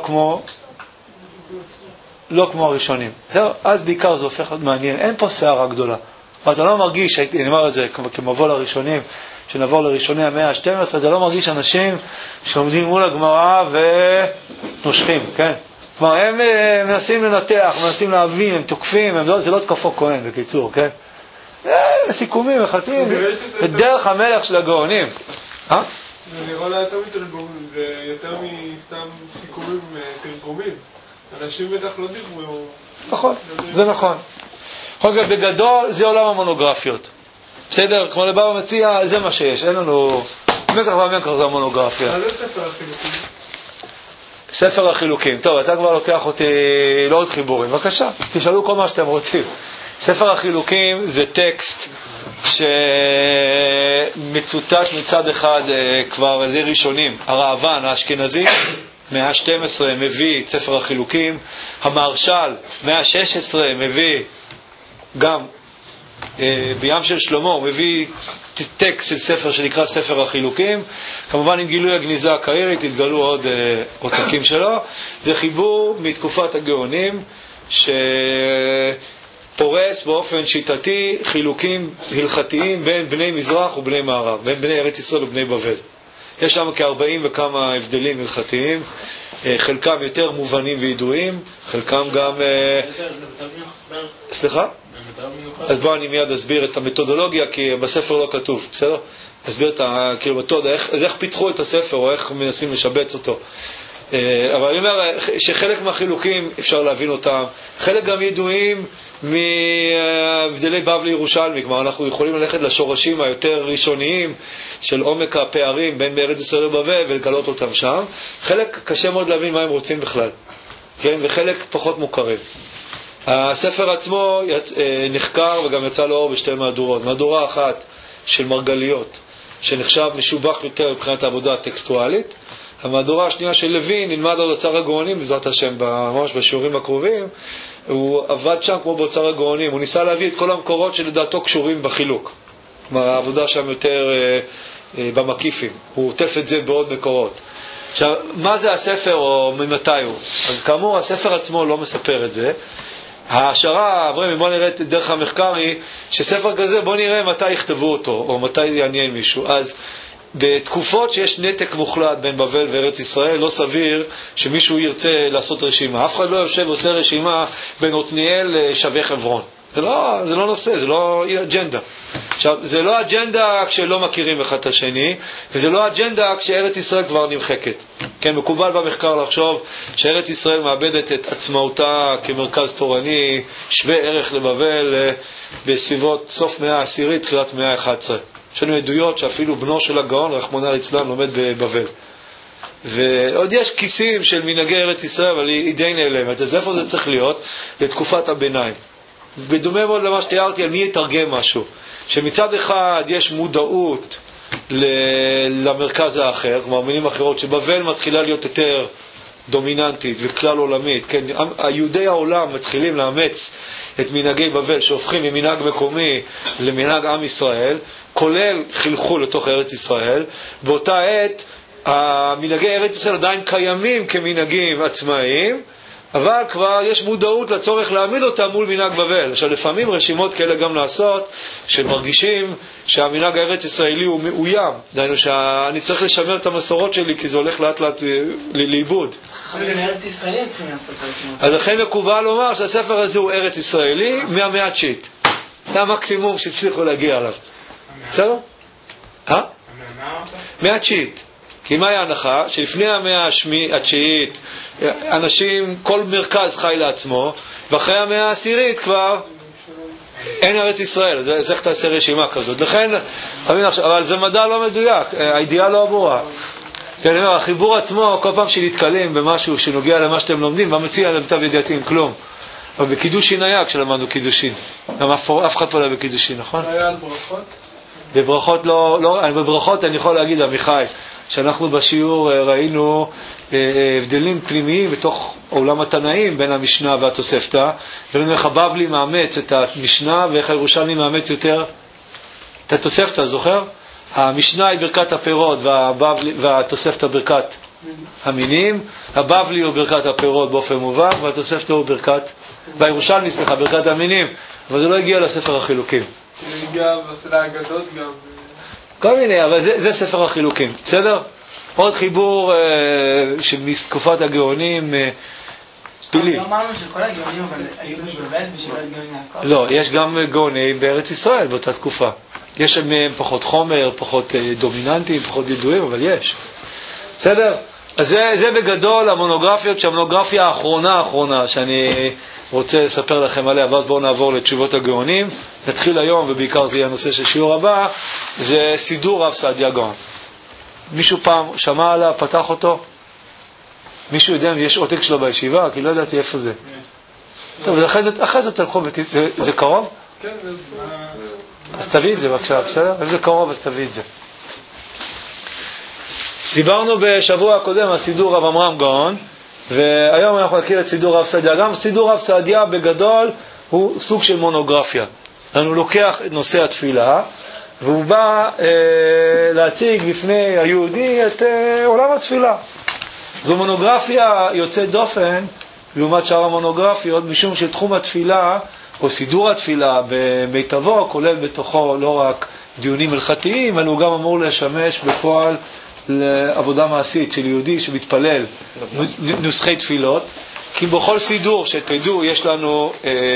כמו הראשונים. אז בעיקר זה הופך להיות מעניין. אין פה שערה גדולה. ואתה לא מרגיש, אני אומר את זה כמבוא לראשונים, שנעבור לראשוני המאה ה-12, אתה לא מרגיש אנשים שעומדים מול הגמרא ונושכים, כן? כלומר, הם מנסים לנתח, מנסים להבין, הם תוקפים, זה לא תקפו כהן, בקיצור, כן? סיכומים, החלטים, זה דרך המלך של הגאונים. זה נראה לה יותר מתרגומים, זה יותר מסתם סיכומים תרגומים. אנשים בטח לא דיברו. נכון, זה נכון. בגדול זה עולם המונוגרפיות. בסדר? כמו לבא ומציע, זה מה שיש. אין לנו... מקח ומקח זה המונוגרפיה. מה זה ספר החילוקים? ספר החילוקים. טוב, אתה כבר לוקח אותי לא עוד חיבורים. בבקשה, תשאלו כל מה שאתם רוצים. ספר החילוקים זה טקסט שמצוטט מצד אחד כבר על ידי ראשונים. הרעבן האשכנזי מאה ה-12 מביא את ספר החילוקים, המהרש"ל מאה ה-16 מביא גם בים של שלמה, הוא מביא טקסט של ספר שנקרא ספר החילוקים, כמובן עם גילוי הגניזה הקהירית התגלו עוד עותקים שלו. זה חיבור מתקופת הגאונים שפורס באופן שיטתי חילוקים הלכתיים בין בני מזרח ובני מערב, בין בני ארץ ישראל ובני בבל. יש שם כ-40 וכמה הבדלים הלכתיים, חלקם יותר מובנים וידועים, חלקם גם... סליחה? אז בואו אני מיד אסביר את המתודולוגיה, כי בספר לא כתוב, בסדר? אסביר את המתודה, איך פיתחו את הספר או איך מנסים לשבץ אותו. אבל אני אומר שחלק מהחילוקים אפשר להבין אותם, חלק גם ידועים מהבדלי בבלי ירושלמי, כלומר אנחנו יכולים ללכת לשורשים היותר ראשוניים של עומק הפערים בין בארץ ישראל לבבל ולגלות אותם שם. חלק קשה מאוד להבין מה הם רוצים בכלל, כן? וחלק פחות מוכרים. הספר עצמו נחקר וגם יצא לאור בשתי מהדורות. מהדורה אחת של מרגליות שנחשב משובח יותר מבחינת העבודה הטקסטואלית, המהדורה השנייה של לוין נלמד על אוצר הגאונים בעזרת השם ממש בשיעורים הקרובים. הוא עבד שם כמו באוצר הגאונים, הוא ניסה להביא את כל המקורות שלדעתו קשורים בחילוק, כלומר העבודה שם יותר במקיפים, הוא עוטף את זה בעוד מקורות. עכשיו, מה זה הספר או ממתי הוא? אז כאמור הספר עצמו לא מספר את זה. ההשערה, אברהם, בוא נראה את דרך המחקר היא שספר כזה בוא נראה מתי יכתבו אותו או מתי יעניין מישהו. אז בתקופות שיש נתק מוחלט בין בבל וארץ ישראל, לא סביר שמישהו ירצה לעשות רשימה. אף אחד לא יושב ועושה רשימה בין עתניאל לשבי חברון. זה לא נושא, זה לא אג'נדה. עכשיו, זה לא אג'נדה כשלא מכירים אחד את השני, וזה לא אג'נדה כשארץ ישראל כבר נמחקת. כן, מקובל במחקר לחשוב שארץ ישראל מאבדת את עצמאותה כמרכז תורני שווה ערך לבבל בסביבות סוף מאה העשירית, תחילת מאה ה-11. יש לנו עדויות שאפילו בנו של הגאון, רחמנא ליצלן, לומד בבבל. ועוד יש כיסים של מנהגי ארץ ישראל, אבל היא די נעלמת. אז איפה זה צריך להיות? לתקופת הביניים. בדומה מאוד למה שתיארתי, על מי יתרגם משהו. שמצד אחד יש מודעות למרכז האחר, כלומר מילים אחרות, שבבל מתחילה להיות יותר דומיננטית וכלל עולמית. כן, היהודי העולם מתחילים לאמץ את מנהגי בבל, שהופכים ממנהג מקומי למנהג עם ישראל, כולל חילחול לתוך ארץ ישראל. באותה עת, המנהגי ארץ ישראל עדיין קיימים כמנהגים עצמאיים, אבל כבר יש מודעות לצורך להעמיד אותם מול מנהג בבל. עכשיו, לפעמים רשימות כאלה גם לעשות, שמרגישים שהמנהג הארץ ישראלי הוא מאוים. דהיינו שאני צריך לשמר את המסורות שלי, כי זה הולך לאט לאט לאיבוד. אבל גם ארץ ישראלים צריכים לעשות רשימות. אז לכן מקובל לומר שהספר הזה הוא ארץ ישראלי מהמאה התשיעית. זה המקסימום שהצליחו להגיע עליו. בסדר? מאה התשיעית. כי מהי ההנחה? שלפני המאה התשיעית אנשים, כל מרכז חי לעצמו, ואחרי המאה העשירית כבר אין ארץ ישראל. אז איך תעשה רשימה כזאת? לכן, אבל זה מדע לא מדויק, הידיעה לא עבורה. כן, החיבור עצמו, כל פעם שנתקלים במשהו שנוגע למה שאתם לומדים, מה מציע למיטב ידיעתי עם כלום. אבל בקידושין היה כשלמדנו קידושין. אף אחד פה לא בקידושין, נכון? היה על ברכות? בברכות בברכות אני יכול להגיד, עמיחי, שאנחנו בשיעור ראינו הבדלים פנימיים בתוך עולם התנאים בין המשנה והתוספתא, וראינו איך הבבלי מאמץ את המשנה ואיך הירושלמי מאמץ יותר את התוספתא, זוכר? המשנה היא ברכת הפירות והתוספתא ברכת המינים, הבבלי הוא ברכת הפירות באופן מובהק והתוספתא הוא והירושלמי ברכת המינים, אבל זה לא הגיע לספר החילוקים. זה הגיע לאגדות גם. כל מיני, אבל זה ספר החילוקים, בסדר? עוד חיבור שמתקופת הגאונים פילים. לא אמרנו שכל הגאונים אבל היו בבבל ושלא הגאונים יעקב? לא, יש גם גאונים בארץ ישראל באותה תקופה. יש מהם פחות חומר, פחות דומיננטיים, פחות ידועים, אבל יש. בסדר? אז זה בגדול המונוגרפיות, שהמונוגרפיה האחרונה שאני רוצה לספר לכם עליה, ואז בואו נעבור לתשובות הגאונים. נתחיל היום, ובעיקר זה יהיה הנושא של שיעור הבא, זה סידור רב סעדיה גאון. מישהו פעם שמע עליו, פתח אותו? מישהו יודע אם יש עותק שלו בישיבה? כי לא ידעתי איפה זה. טוב, אחרי זה תלכו, זה קרוב? כן, אז תביא את זה בבקשה, בסדר? אם זה קרוב, אז תביא את זה. דיברנו בשבוע הקודם על סידור רב עמרם גאון, והיום אנחנו נכיר את סידור רב סעדיה. גם סידור רב סעדיה בגדול הוא סוג של מונוגרפיה. הוא לוקח את נושא התפילה, והוא בא להציג בפני היהודי את עולם התפילה. זו מונוגרפיה יוצאת דופן לעומת שאר המונוגרפיות, משום שתחום התפילה או סידור התפילה במיטבו כולל בתוכו לא רק דיונים הלכתיים, אלא הוא גם אמור לשמש בפועל לעבודה מעשית של יהודי שמתפלל נוסחי תפילות. כי בכל סידור שתדעו יש לנו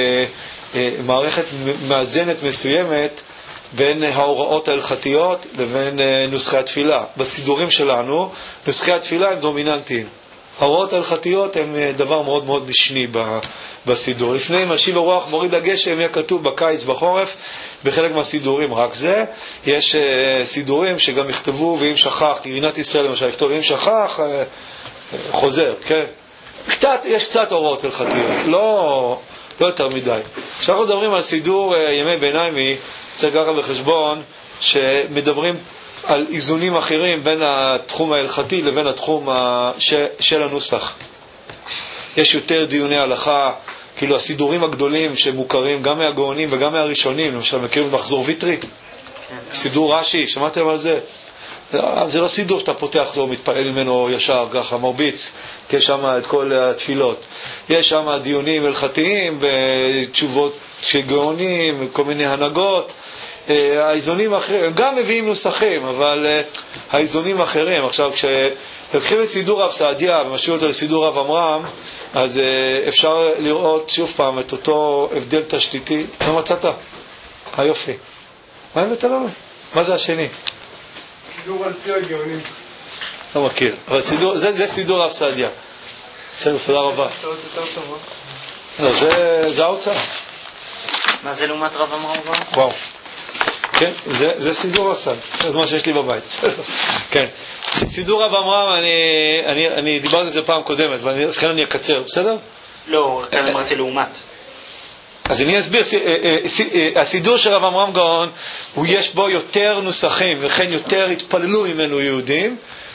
מערכת מאזנת מסוימת בין ההוראות ההלכתיות לבין נוסחי התפילה. בסידורים שלנו נוסחי התפילה הם דומיננטיים, ההוראות ההלכתיות הם דבר מאוד מאוד משני בסידור. לפני משיב הרוח מוריד הגשם יהיה כתוב בקיץ בחורף בחלק מהסידורים. רק זה, יש סידורים שגם יכתבו ואם שכח, עירינת ישראל למשל יכתוב ואם שכח חוזר, כן? יש קצת הוראות הלכתיות, לא יותר מדי. כשאנחנו מדברים על סידור ימי ביניים, צריך לקחת בחשבון שמדברים על איזונים אחרים בין התחום ההלכתי לבין התחום של הנוסח. יש יותר דיוני הלכה, כאילו הסידורים הגדולים שמוכרים גם מהגאונים וגם מהראשונים, למשל מכירים מחזור ויטרי, סידור רש"י, שמעתם על זה? זה לא סידור שאתה פותח לו, מתפעל ממנו ישר ככה, מרביץ, כי יש שם את כל התפילות. יש שם דיונים הלכתיים ותשובות של גאונים, כל מיני הנהגות. האיזונים האחרים, הם גם מביאים נוסחים, אבל האיזונים האחרים. עכשיו, כשלוקחים את סידור רב סעדיה ומשאיר אותו לסידור רב עמרם, אז אפשר לראות שוב פעם את אותו הבדל תשתיתי. מה מצאת? היופי. מה הבאת לנו? מה זה השני? סידור על פי הגאונים. לא מכיר, אבל זה סידור רב סעדיה. בסדר, תודה רבה. לא, זה ההוצאה. מה זה לעומת רב עמרם גאון? וואו. כן, זה סידור הסל, זה מה שיש לי בבית. כן, סידור רב עמרם, אני דיברתי על זה פעם קודמת, ולכן אני אקצר, בסדר? לא, כאן אמרתי לעומת. אז אני אסביר, הסידור של רב עמרם גאון, יש בו יותר נוסחים, וכן יותר התפללו ממנו יהודים,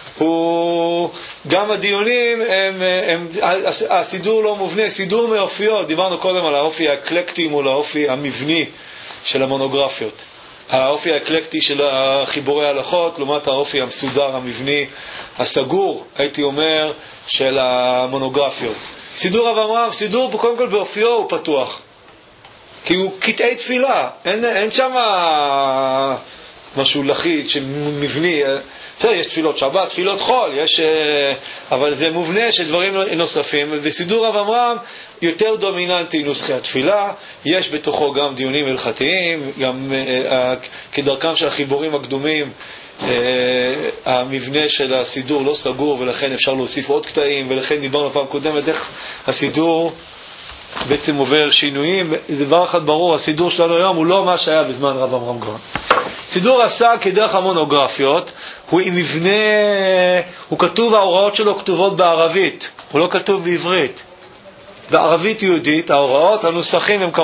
גם הדיונים, הסידור לא מובנה, סידור מאופיות, דיברנו קודם על האופי האקלקטי מול האופי המבני של המונוגרפיות. האופי האקלקטי של חיבורי ההלכות, לעומת האופי המסודר, המבני, הסגור, הייתי אומר, של המונוגרפיות. סידור רב עמרם, סידור קודם כל באופיו הוא פתוח. כי הוא קטעי תפילה, אין שם משהו לחיד, מבני. יש תפילות שבת, תפילות חול, אבל זה מובנה של דברים נוספים. וסידור רב עמרם יותר דומיננטי נוסחי התפילה, יש בתוכו גם דיונים הלכתיים, גם כדרכם של החיבורים הקדומים, המבנה של הסידור לא סגור, ולכן אפשר להוסיף עוד קטעים, ולכן דיברנו פעם קודמת איך הסידור בעצם עובר שינויים. זה דבר אחד ברור, הסידור שלנו היום הוא לא מה שהיה בזמן רב עמרם גאון. סידור עשה כדרך המונוגרפיות, הוא עם מבנה, הוא כתוב, ההוראות שלו כתובות בערבית, הוא לא כתוב בעברית. בערבית יהודית, ההוראות, הנוסחים הם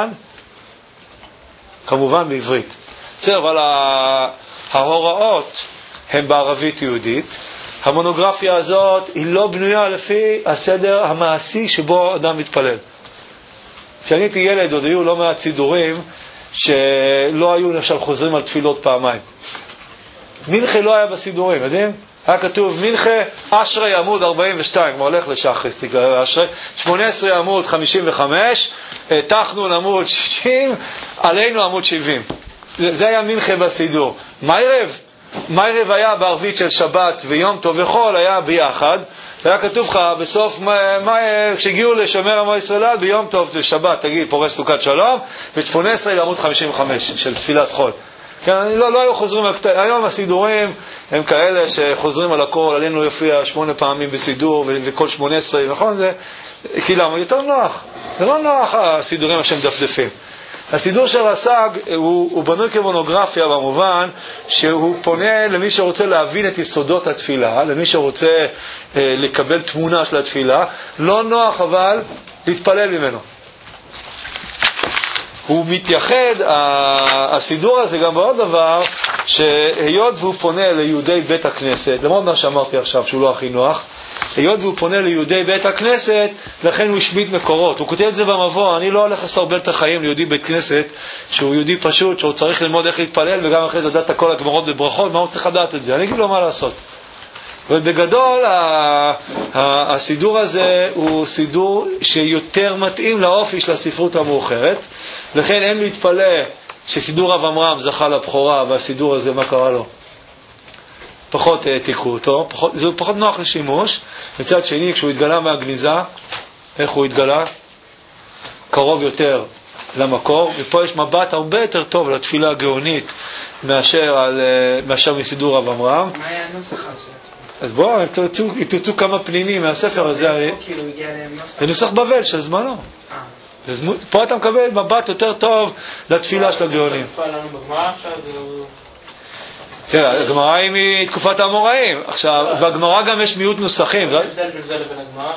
כמובן בעברית. בסדר, אבל ההוראות הן בערבית יהודית. המונוגרפיה הזאת היא לא בנויה לפי הסדר המעשי שבו אדם מתפלל. כשאני הייתי ילד עוד היו לא מעט סידורים שלא היו למשל חוזרים על תפילות פעמיים. מנחה לא היה בסידורים, יודעים? היה כתוב מנחה אשרי עמוד 42, כמו הולך לשחס, תקרא אשרי, 18 עמוד 55, תחנון עמוד 60, עלינו עמוד 70. זה היה מנחה בסידור. מיירב היה בערבית של שבת ויום טוב וחול, היה ביחד, והיה כתוב לך בסוף, כשהגיעו לשומר עמו ישראל, ביום טוב ושבת, תגיד, פורש סוכת שלום, ותפונה 10 לעמוד 55 של תפילת חול. כן, לא היו חוזרים, היום הסידורים הם כאלה שחוזרים על הכל, עלינו יופיע 8 פעמים בסידור, וכל 18, נכון? זה, כי למה? יותר נוח. זה לא נוח הסידורים שהם דפדפים. הסידור של רס"ג הוא בנוי כמונוגרפיה במובן שהוא פונה למי שרוצה להבין את יסודות התפילה, למי שרוצה לקבל תמונה של התפילה, לא נוח אבל להתפלל ממנו. הוא מתייחד, הסידור הזה גם בעוד דבר, שהיות והוא פונה ליהודי בית הכנסת, למרות מה שאמרתי עכשיו שהוא לא הכי נוח, היות והוא פונה ליהודי בית הכנסת, לכן הוא השמיט מקורות. הוא כותב את זה במבוא, אני לא הולך לסרבל את החיים ליהודי בית כנסת, שהוא יהודי פשוט, שהוא צריך ללמוד איך להתפלל, וגם אחרי זה לדעת כל הגמרות בברכות, מה הוא צריך לדעת את זה? אני אגיד לו מה לעשות. ובגדול, הסידור הזה הוא סידור שיותר מתאים לאופי של הספרות המאוחרת, לכן אין להתפלא שסידור רב עמרם זכה לבכורה, והסידור הזה, מה קרה לו? פחות העתיקו אותו, זה פחות נוח לשימוש. מצד שני, כשהוא התגלה מהגניזה, איך הוא התגלה? קרוב יותר למקור, ופה יש מבט הרבה יותר טוב לתפילה הגאונית מאשר מסידור רב עמרם. מה היה הנוסח הזה? אז בואו, תרצו כמה פנינים מהספר הזה. זה נוסח בבל של זמנו. פה אתה מקבל מבט יותר טוב לתפילה של הגאונים. תראה, הגמרא היא מתקופת האמוראים. עכשיו, בגמרא גם יש מיעוט נוסחים. מה ההבדל בין זה לבין הגמרא?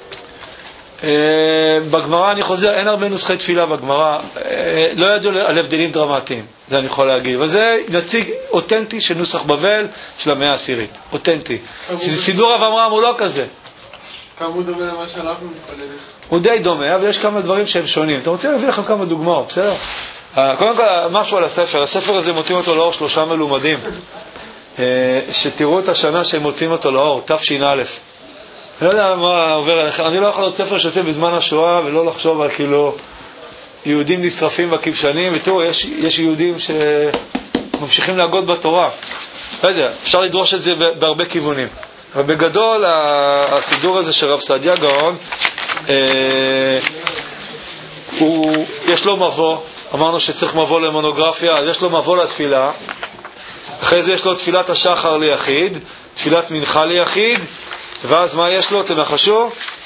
בגמרא אני חוזר, אין הרבה נוסחי תפילה בגמרא, לא ידעו על הבדלים דרמטיים, זה אני יכול להגיד, אבל זה נציג אותנטי של נוסח בבל של המאה העשירית, אותנטי. סידור רב עמרם הוא לא כזה. כמה הוא דומה למה שאנחנו מתפללים? הוא די דומה, אבל יש כמה דברים שהם שונים. אתם רוצים להביא לכם כמה דוגמאות, בסדר? קודם כל, משהו על הספר. הספר הזה מוצאים אותו לאור 3 מלומדים, שתראו את השנה שהם מוצאים אותו לאור, תש"א. אני לא יודע מה עובר עליכם, אני לא יכול להיות ספר שיוצא בזמן השואה ולא לחשוב על כאילו יהודים נשרפים בכבשנים, ותראו, יש יהודים שממשיכים להגות בתורה. לא יודע, אפשר לדרוש את זה בהרבה כיוונים. אבל בגדול, הסידור הזה של רב סעדיה גאון, יש לו מבוא, אמרנו שצריך מבוא למונוגרפיה, אז יש לו מבוא לתפילה, אחרי זה יש לו תפילת השחר ליחיד, תפילת מנחה ליחיד, ואז מה יש לו? אתם נחשו?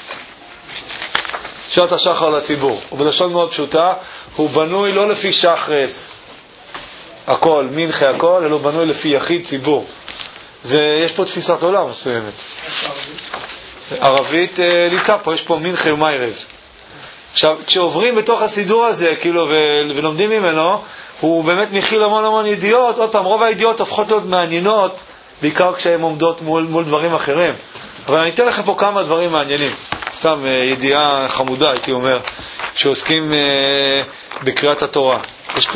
תפילת השחר לציבור. ובלשון מאוד פשוטה, הוא בנוי לא לפי שחרס, הכל, מנחה הכל, אלא הוא בנוי לפי יחיד ציבור. יש פה תפיסת עולם מסוימת. ערבית נמצא פה, יש פה מנחה ומיירב. עכשיו, כשעוברים בתוך הסידור הזה, כאילו, ולומדים ממנו, הוא באמת מכיל המון ידיעות. עוד פעם, רוב הידיעות הופכות להיות מעניינות, בעיקר כשהן עומדות מול דברים אחרים. אבל אני אתן לכם פה כמה דברים מעניינים. סתם ידיעה חמודה, הייתי אומר, שעוסקים בקריאת התורה. יש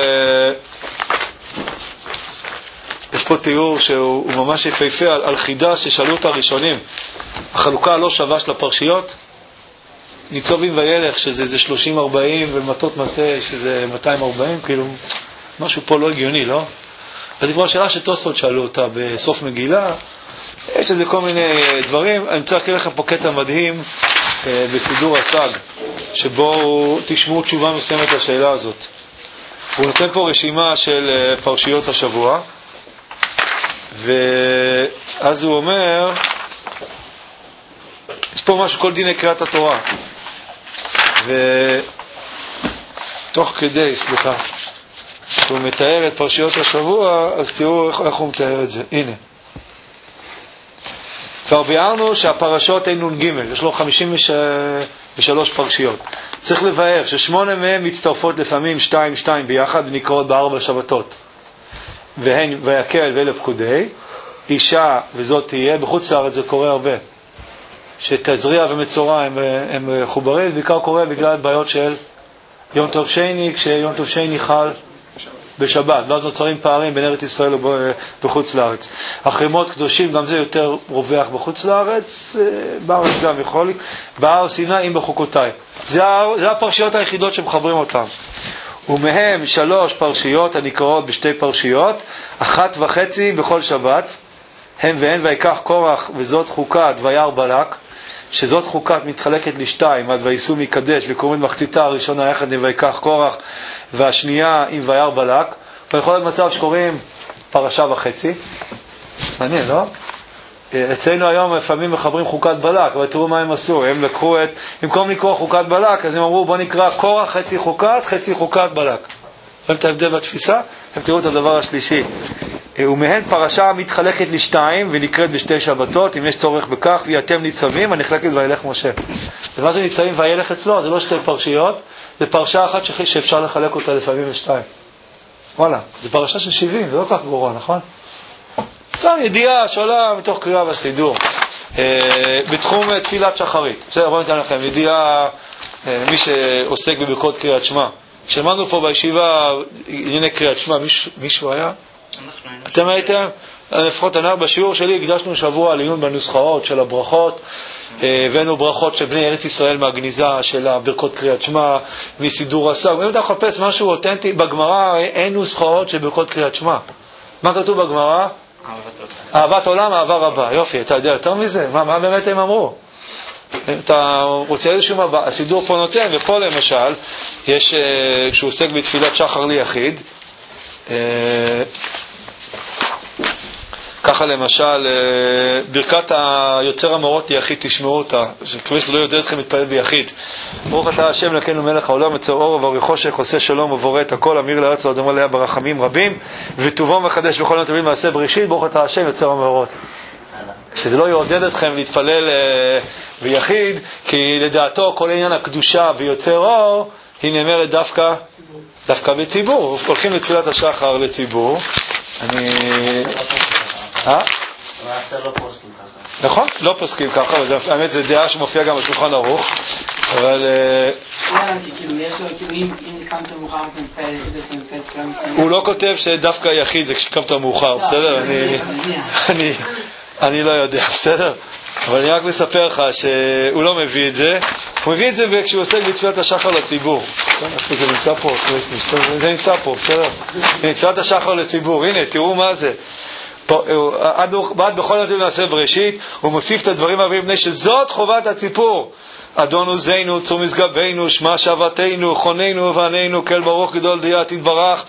פה תיאור שהוא ממש יפהפה על חידה ששאלו את הראשונים. החלוקה הלא שווה של הפרשיות, ניצובים וילך שזה 30-40 ומטות מסע שזה 240, כאילו משהו פה לא הגיוני, לא? אז זו כבר שאלה שתוספות שאלו אותה בסוף מגילה. יש איזה כל מיני דברים. אני צריך להקריא לכם פה קטע מדהים בסידור הסג, שבו תשמעו תשובה מסוימת לשאלה הזאת. הוא נותן פה רשימה של פרשיות השבוע, ואז הוא אומר, יש פה משהו, כל דיני קריאת התורה. ותוך כדי, סליחה, הוא מתאר את פרשיות השבוע, אז תראו איך הוא מתאר את זה. הנה. כבר ביארנו שהפרשות הן נ"ג, יש לו 53 פרשיות. צריך לבאר ששמונה מהם מצטרפות לפעמים 2-2 ביחד ונקראות ב4 שבתות. והן ויקל ואלה פקודי, אישה וזאת תהיה, בחוץ לארץ זה קורה הרבה. שתזריע ומצורע הם חוברים, בעיקר קורה בגלל בעיות של יום טוב שני, כשיום טוב שני חל בשבת, ואז נוצרים פערים בין ארץ ישראל ובחוץ לארץ. החרימות קדושים, גם זה יותר רווח בחוץ לארץ, בארץ גם יכול, בהר סיני אם בחוקותיי. זה הפרשיות היחידות שמחברים אותם. ומהם 3 פרשיות הנקראות בשתי פרשיות, 1.5 בכל שבת, הם והן ויקח קורח וזאת חוקת וירא בלק, שזאת חוקת מתחלקת לשתיים, עד וייסעו מקדש וקוראים מחציתה הראשונה יחד עם ויקח קורח והשנייה עם וירא בלק. ויכול להיות מצב שקוראים 1.5 פרשה. מעניין, לא? אצלנו היום לפעמים מחברים חוקת בלק, אבל תראו מה הם עשו. הם לקחו במקום לקרוא חוקת בלק, אז הם אמרו בוא נקרא קורח חצי חוקת בלק. רואים את ההבדל בתפיסה? הם תראו את הדבר השלישי. ומהן פרשה מתחלקת לשתיים ונקראת בשתי שבתות, אם יש צורך בכך, ואתם ניצבים, הנחלקת וילך משה. ומה זה ניצבים וילך אצלו? זה לא שתי פרשיות, זה פרשה אחת שאפשר לחלק אותה לפעמים לשתיים. וואלה, זה פרשה של 70, זה לא כך גרוע, נכון? סתם ידיעה שעולה מתוך קריאה בסידור. בתחום תפילת שחרית. בסדר, בואו ניתן לכם ידיעה, מי שעוסק בברכות קריאת שמע. כשלמדנו פה בישיבה ענייני קריאת שמע, מישהו היה? אתם הייתם? לפחות בשיעור שלי הקדשנו שבוע לעיון בנוסחאות של הברכות, הבאנו ברכות של בני ארץ ישראל מהגניזה של הברכות קריאת שמע, מסידור הסג. אם אתה מחפש משהו אותנטי, בגמרא אין נוסחאות של ברכות קריאת שמע. מה כתוב בגמרא? אהבת עולם, אהבה רבה. יופי, אתה יודע יותר מזה? מה באמת הם אמרו? אתה רוצה איזשהו מבא, הסידור פה נותן, ופה למשל, יש, כשהוא עוסק בתפילת שחר ליחיד, ככה למשל, ברכת היוצר המורות ליחיד, תשמעו אותה, שכבש לא יודע אתכם להתפלל ביחיד. ברוך אתה השם לקנו מלך העולם, יוצר אור וברי חושך, עושה שלום ובורא את הכל, אמיר לארץ ואדום עליה ברחמים רבים, וטובו מחדש וכל יום טובים מעשה בראשית, ברוך אתה השם יוצר המורות. שזה לא יעודד אתכם להתפלל ביחיד, כי לדעתו כל עניין הקדושה ויוצר אור היא נאמרת דווקא בציבור. הולכים לתפילת השחר לציבור. נכון, לא פוסקים ככה, אבל האמת זה דעה שמופיעה גם בשולחן ערוך, אבל הוא לא כותב שדווקא יחיד זה כשקמת מאוחר, בסדר? אני לא יודע, בסדר? אבל אני רק מספר לך שהוא לא מביא את זה, הוא מביא את זה כשהוא עוסק בתפילת השחר לציבור. זה נמצא פה, זה נמצא פה, בסדר? הנה, תפילת השחר לציבור, הנה, תראו מה זה. עד בכל נתיב נעשה בראשית, הוא מוסיף את הדברים הבאים, בני שזאת חובת הציפור. אדון עוזנו, צור משגבנו, שמע שבתנו, חוננו ועננו, כל ברוך גדול דיה תתברך,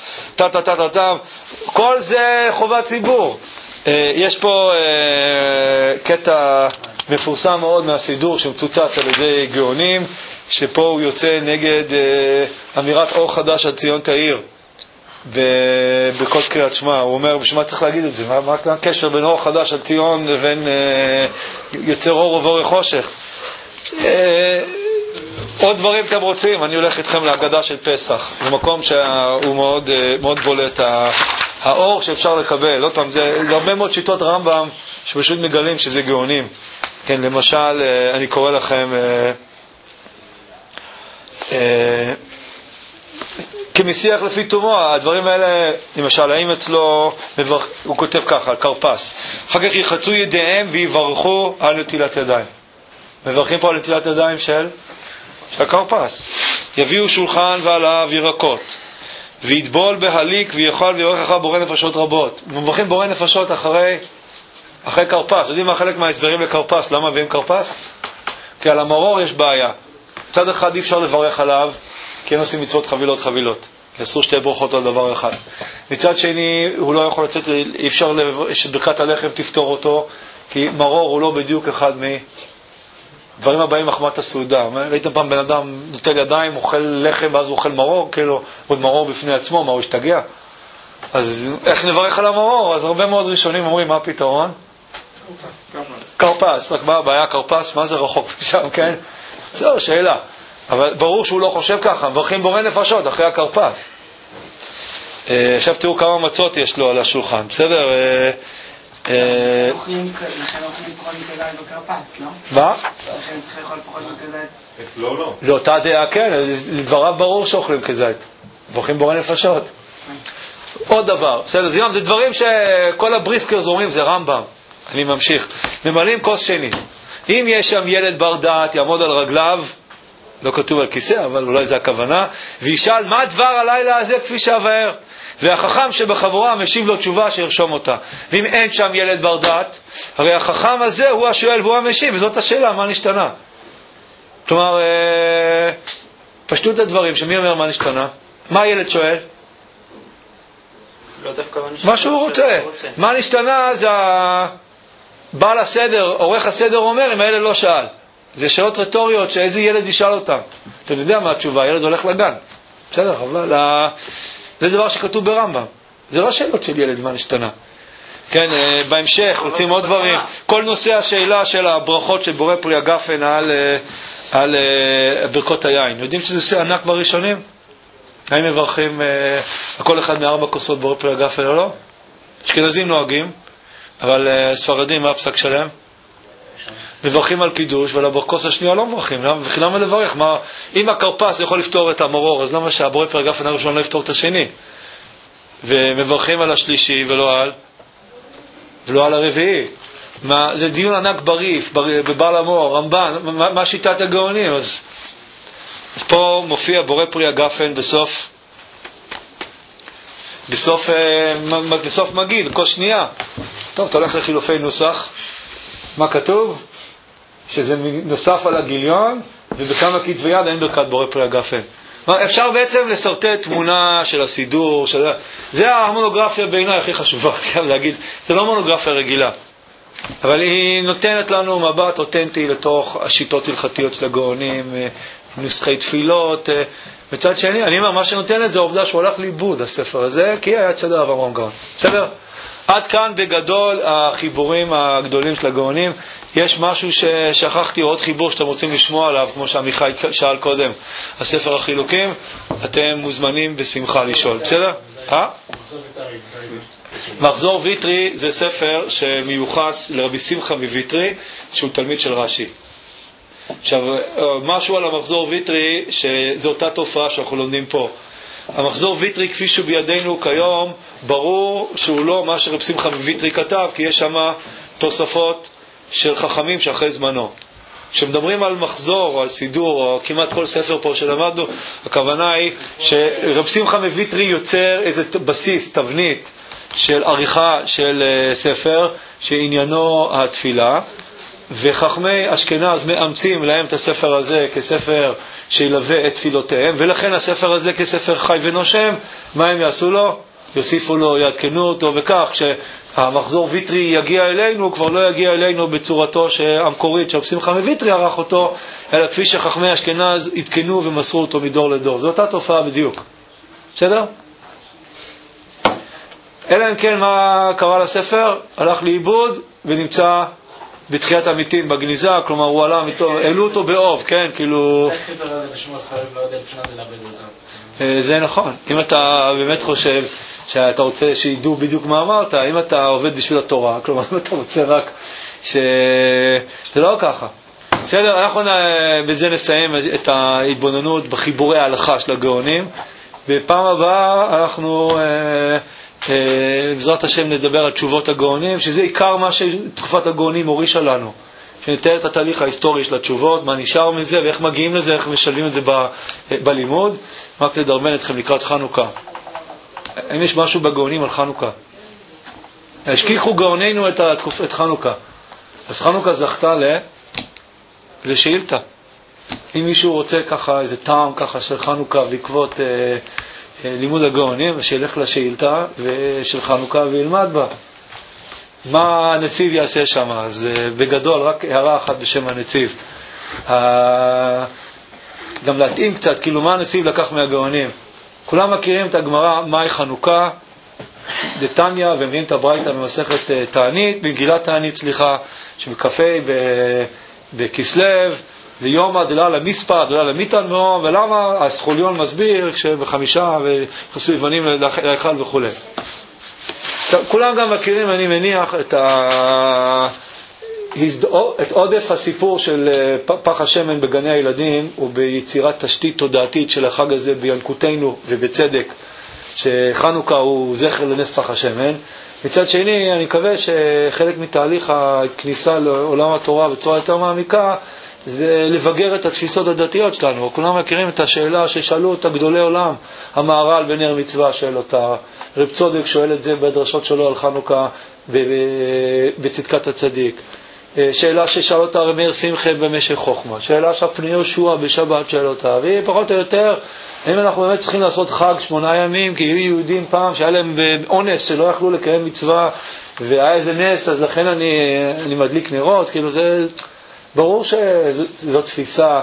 כל זה חובת ציבור. יש פה קטע מפורסם מאוד מהסידור שמצוטט על ידי גאונים, שפה הוא יוצא נגד אמירת אור חדש על ציון תאיר בכל קריאת שמע. הוא אומר, בשביל מה צריך להגיד את זה? מה הקשר בין אור חדש על ציון לבין יוצר אור ובורא חושך? עוד דברים אתם רוצים, אני הולך איתכם להגדה של פסח, במקום שהוא מאוד, מאוד בולט האור שאפשר לקבל. לא פעם, זה הרבה מאוד שיטות רמב"ם שפשוט מגלים שזה גאונים. כן, למשל, אני קורא לכם כמשיח לפי תומו, הדברים האלה, למשל, האם אצלו, הוא כותב ככה, על קרפס, אחר כך יחצו ידיהם ויברכו על נטילת ידיים. מברכים פה על נטילת ידיים של הקרפס. יביאו שולחן ועליו ירקות, ויטבול בהליק ויאכל ויברך אחר בורא נפשות רבות. מברכים בורא נפשות אחרי קרפס. יודעים מה חלק מההסברים לקרפס? למה מביאים קרפס? כי על המרור יש בעיה. צד אחד אי אפשר לברך עליו, כי אין עושים מצוות חבילות. אסור שתי ברכות על דבר אחד. מצד שני, הוא לא יכול לצאת, אי אפשר שברכת הלחם תפתור אותו, כי מרור הוא לא בדיוק אחד דברים הבאים מחמת הסעודה. ראיתם פעם בן אדם נוטל ידיים, אוכל לחם ואז הוא אוכל מרור, כאילו עוד מרור בפני עצמו, מה הוא השתגע? אז איך נברך על המרור? אז הרבה מאוד ראשונים אומרים, מה הפתרון? קרפס. רק מה הבעיה? קרפס, מה זה רחוק משם, כן? זהו, שאלה. אבל ברור שהוא לא חושב ככה, מברכים בורא נפשות אחרי הקרפס. עכשיו תראו כמה מצות יש לו על השולחן, בסדר? לכן אוכלים פחות מכזית בקרפס, לא? מה? לכן צריך לאכול פחות מכזית. אצלו לא. לאותה דעה, כן, לדבריו ברור שאוכלים כזית. מברכים בורא נפשות. עוד דבר, בסדר, זה דברים שכל הבריסקרס אומרים, זה רמב"ם. אני ממשיך. ממלאים כוס שני. אם יש שם ילד בר דעת, יעמוד על רגליו, לא כתוב על כיסא, אבל אולי זה הכוונה, וישאל מה דבר הלילה הזה כפי שהבאר, והחכם שבחבורה משיב לו תשובה שירשום אותה. ואם אין שם ילד בר דעת, הרי החכם הזה הוא השואל והוא המשיב, וזאת השאלה, מה נשתנה? כלומר, פשטות הדברים, שמי אומר מה נשתנה? מה הילד שואל? לא דווקא מה נשתנה. מה שהוא רוצה. מה נשתנה זה בעל הסדר, עורך הסדר אומר, אם הילד לא שאל. זה שאלות רטוריות שאיזה ילד ישאל אותם. אתה יודע מה התשובה, הילד הולך לגן. בסדר, אבל זה דבר שכתוב ברמב"ם. זה לא שאלות של ילד, מה נשתנה. כן, בהמשך רוצים עוד דברים. כל נושא השאלה של הברכות של בורא פרי הגפן על ברכות היין. יודעים שזה נושא ענק בראשונים? האם מברכים כל אחד מ4 כוסות בורא פרי הגפן או לא? אשכנזים נוהגים, אבל ספרדים מה הפסק שלהם? מברכים על קידוש, ועל הברכוס השנייה לא מברכים. למה לברך? אם הקרפס יכול לפתור את המרור, אז למה שהבורא פרי הגפן הראשון לא יפתור את השני? ומברכים על השלישי ולא על הרביעי. זה דיון ענק בריף, בבעל המור, רמב"ן, מה שיטת הגאונים? אז פה מופיע בורא פרי הגפן בסוף מגיד, כוס שנייה. טוב, אתה הולך לחילופי נוסח. מה כתוב? שזה נוסף על הגיליון, ובכמה כתבי יד אין ברכת בורא פרי הגפן. אפשר בעצם לסרטט תמונה של הסידור, זה המונוגרפיה בעיניי הכי חשובה, להגיד, זה לא מונוגרפיה רגילה, אבל היא נותנת לנו מבט אותנטי לתוך השיטות הלכתיות של הגאונים, נוסחי תפילות. מצד שני, אני אומר, מה שנותן את זה העובדה שהוא הולך לאיבוד הספר הזה, כי היה צדר אברהם גאון. בסדר? עד כאן בגדול החיבורים הגדולים של הגאונים. יש משהו ששכחתי, עוד חיבור שאתם רוצים לשמוע עליו, כמו שעמיחי שאל קודם, הספר החילוקים, אתם מוזמנים בשמחה לשאול. בסדר? מחזור ויטרי זה ספר שמיוחס לרבי שמחה מויטרי, שהוא תלמיד של רש"י. עכשיו, משהו על המחזור ויטרי, שזו אותה תופעה שאנחנו לומדים פה. המחזור ויטרי כפי שהוא בידינו כיום, ברור שהוא לא מה שרבי שמחה מויטרי כתב, כי יש שם תוספות של חכמים שאחרי זמנו. כשמדברים על מחזור או על סידור או כמעט כל ספר פה שלמדנו, הכוונה היא שרב שמחה מויטרי יוצר איזה בסיס, תבנית של עריכה של ספר שעניינו התפילה, וחכמי אשכנז מאמצים להם את הספר הזה כספר שילווה את תפילותיהם, ולכן הספר הזה כספר חי ונושם. מה הם יעשו לו? יוסיפו לו, יעדכנו אותו, וכך שהמחזור ויטרי יגיע אלינו, הוא כבר לא יגיע אלינו בצורתו המקורית שרב שמחה מויטרי ערך אותו, אלא כפי שחכמי אשכנז עדכנו ומסרו אותו מדור לדור. זו אותה תופעה בדיוק. בסדר? אלא אם כן מה קרה לספר? הלך לאיבוד ונמצא בתחיית המתים בגניזה, כלומר הוא עלה, העלו אותו באוב, כן, כאילו... זה נכון. אם אתה באמת חושב שאתה רוצה שידעו בדיוק מה אמרת, אם אתה עובד בשביל התורה, כלומר אם אתה רוצה רק זה לא ככה. בסדר, אנחנו בזה נסיים את ההתבוננות בחיבורי ההלכה של הגאונים. בפעם הבאה אנחנו בעזרת השם נדבר על תשובות הגאונים, שזה עיקר מה שתקופת הגאונים הורישה לנו, שנתאר את התהליך ההיסטורי של התשובות, מה נשאר מזה ואיך מגיעים לזה, איך משלבים את זה בלימוד. רק לדרבן אתכם לקראת חנוכה, אם יש משהו בגאונים על חנוכה. השכיחו גאוננו את חנוכה. אז חנוכה זכתה לשאילתה. אם מישהו רוצה ככה איזה טעם ככה של חנוכה בעקבות לימוד הגאונים, אז שילך לשאילתה של חנוכה וילמד בה. מה הנציב יעשה שם? אז בגדול רק הערה אחת בשם הנציב. גם להתאים קצת, כאילו מה הנציב לקח מהגאונים. כולם מכירים את הגמרא, מהי חנוכה, דתניא, ומביאים את הברייתא במסכת תענית, במגילת תענית, שבקפה בכסלו, זה יומא דלה למספר, דלה למיתן מאום, ולמה הסחוליון מסביר כשבחמישה וחסו יוונים להיכל וכו'. כולם גם מכירים, אני מניח, את עודף הסיפור של פח השמן בגני הילדים וביצירת תשתית תודעתית של החג הזה בינקותנו ובצדק, שחנוכה הוא זכר לנס פח השמן. מצד שני, אני מקווה שחלק מתהליך הכניסה לעולם התורה בצורה יותר מעמיקה זה לבגר את התפיסות הדתיות שלנו. כולם מכירים את השאלה ששאלו אותה גדולי עולם, המהר"ל בנר מצווה שואל אותה, רב צודק שואל את זה בדרשות שלו על חנוכה בצדקת הצדיק, שאלה ששאל אותה רב מאיר שמחה במשך חוכמה, שאלה שהפני יהושע בשבת שואל אותה, והיא פחות או יותר, אם אנחנו באמת צריכים לעשות חג 8 ימים, כי היו יהודים פעם שהיה להם אונס שלא יכלו לקיים מצווה והיה איזה נס, אז לכן אני מדליק נרות, כאילו זה ברור שזו תפיסה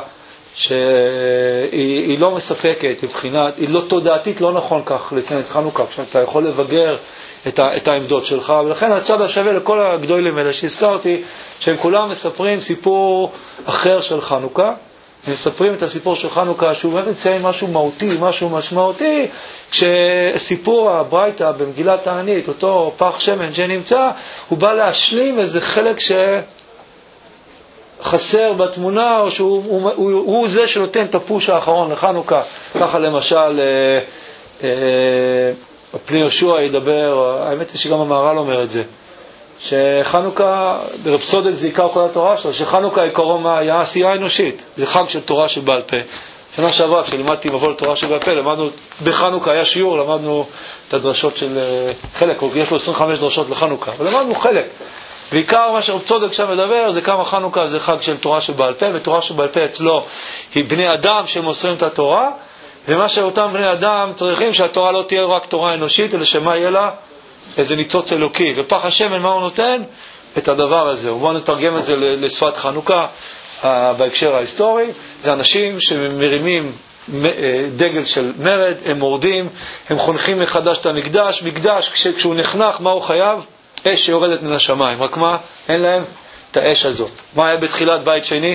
שהיא לא מספקת מבחינת, היא לא תודעתית, לא נכון כך לציין את חנוכה, כשאתה יכול לבגר את העמדות שלך, ולכן הצד השווה לכל הגדולים האלה שהזכרתי, שהם כולם מספרים סיפור אחר של חנוכה, הם מספרים את הסיפור של חנוכה, שהוא באמת מציין משהו מהותי, משהו משמעותי, כשסיפור הברייתא במגילת תענית, אותו פח שמן שנמצא, הוא בא להשלים איזה חלק חסר בתמונה, או שהוא זה שנותן את הפוש האחרון לחנוכה. ככה למשל פני יהושע ידבר, האמת היא שגם המהר"ל אומר את זה, שחנוכה, ברב צודק זה עיקר כל התורה שלו, שחנוכה עיקרו מה היה? עשייה אנושית, זה חג של תורה שבעל פה. שנה שעברה כשלימדתי מבוא לתורה שבעל פה, למדנו בחנוכה, היה שיעור, למדנו את הדרשות של חלק, יש לו 25 דרשות לחנוכה, ולמדנו חלק. ועיקר מה שרב צודק שם מדבר זה כמה חנוכה זה חג של תורה שבעל פה, ותורה שבעל פה אצלו היא בני אדם שמוסרים את התורה, ומה שאותם בני אדם צריכים שהתורה לא תהיה רק תורה אנושית, אלא שמה יהיה לה? איזה ניצוץ אלוקי. ופח השמן מה הוא נותן? את הדבר הזה. ובואו נתרגם את זה לשפת חנוכה בהקשר ההיסטורי. זה אנשים שמרימים דגל של מרד, הם מורדים, הם חונכים מחדש את המקדש. מקדש כשהוא נחנך מה הוא חייב? אש שיורדת מן השמיים. רק מה? אין להם את האש הזאת. מה היה בתחילת בית שני?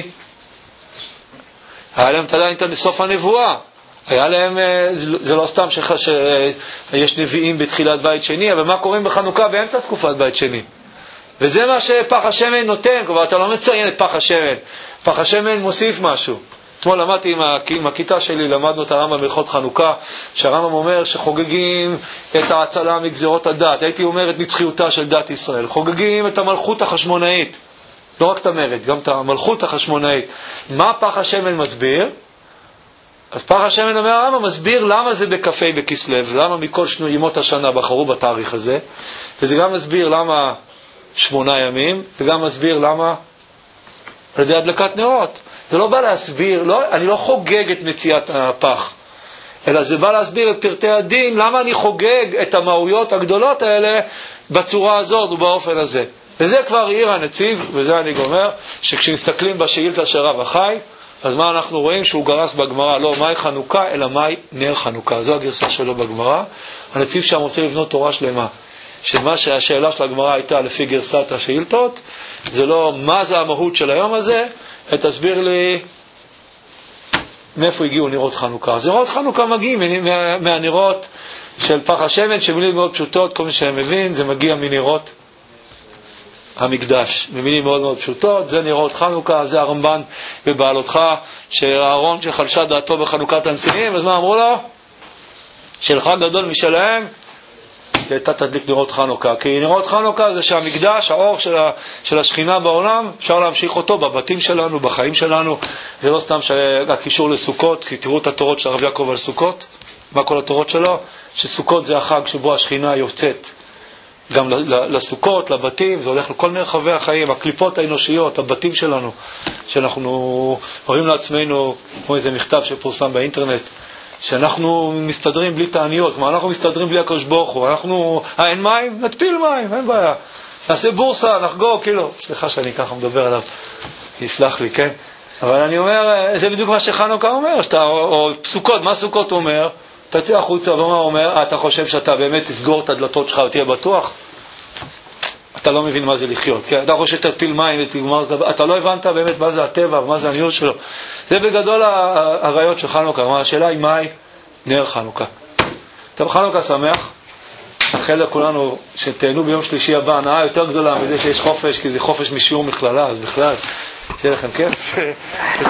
היה להם עדיין את סוף הנבואה. היה להם, זה לא סתם שיש נביאים בתחילת בית שני, אבל מה קוראים בחנוכה באמצע תקופת בית שני? וזה מה שפח השמן נותן, כבר אתה לא מציין את פח השמן. פח השמן מוסיף משהו. אתמול למדתי עם הכיתה שלי, למדנו את הרמב"ם בהלכות חנוכה, שהרמב"ם אומר שחוגגים את ההצלה מגזרות הדת, הייתי אומר את נצחיותה של דת ישראל, חוגגים את המלכות החשמונאית, לא רק את המרד, גם את המלכות החשמונאית. מה פח השמן מסביר? אז פח השמן אומר הרמב"ם מסביר למה זה בקפה בכסלו, למה מכל ימות השנה בחרו בתאריך הזה, וזה גם מסביר למה 8 ימים, וגם מסביר למה על ידי הדלקת נרות. זה לא בא להסביר, אני לא חוגג את מציאת הפח, אלא זה בא להסביר את פרטי הדין, למה אני חוגג את המהויות הגדולות האלה בצורה הזאת ובאופן הזה. וזה כבר עיר הנציב, וזה אני גומר, שכשנסתכלים בשאילתה של רב החי, אז מה אנחנו רואים? שהוא גרס בגמרא, לא מהי חנוכה, אלא מהי נר חנוכה. זו הגרסה שלו בגמרא. הנציב שם רוצה לבנות תורה שלמה. שמה שהשאלה של הגמרא הייתה לפי גרסת השאילתות, זה לא מה זה המהות של היום הזה, תסביר לי מאיפה הגיעו נרות חנוכה. אז נרות חנוכה מגיעים מהנרות של פח השמן, שמילים מאוד פשוטות, כל מי שמבין, זה מגיע מנרות המקדש. במילים מאוד מאוד פשוטות, זה נרות חנוכה, זה הרמב"ן בבעלותך, שהארון שחלשה דעתו בחנוכת הנשיאים, אז מה אמרו לו? של חג גדול משלהם, אתה תדליק נרות חנוכה, כי נרות חנוכה זה שהמקדש, האור של השכינה בעולם, אפשר להמשיך אותו בבתים שלנו, בחיים שלנו, זה לא סתם שהקישור לסוכות, כי תראו את התורות של הרב יעקב על סוכות, מה כל התורות שלו? שסוכות זה החג שבו השכינה יוצאת גם לסוכות, לבתים, זה הולך לכל מרחבי החיים, הקליפות האנושיות, הבתים שלנו, שאנחנו אומרים לעצמנו, כמו איזה מכתב שפורסם באינטרנט, שאנחנו מסתדרים בלי תעניות, כלומר אנחנו מסתדרים בלי הקדוש ברוך הוא, אין מים? נטפיל מים, אין בעיה. נעשה בורסה, נחגוג, כאילו, סליחה שאני ככה מדבר עליו, יסלח לי, כן? אבל אני אומר, זה בדיוק מה שחנוכה אומר, או סוכות, מה סוכות אומר? תצא החוצה, ומה אומר? אתה חושב שאתה באמת תסגור את הדלתות שלך ותהיה בטוח? אתה לא מבין מה זה לחיות, כן? אתה חושב שתטפיל מים ותגמר, אתה לא הבנת באמת מה זה הטבע ומה זה הניהול שלו. זה בגדול הרעיון של חנוכה. השאלה היא מהי נר חנוכה. טוב, חנוכה שמח. נאחל לכולנו שתהנו ביום שלישי הבא הנאה יותר גדולה מזה שיש חופש, כי זה חופש משיעור מכללה, אז בכלל, שיהיה לכם כיף.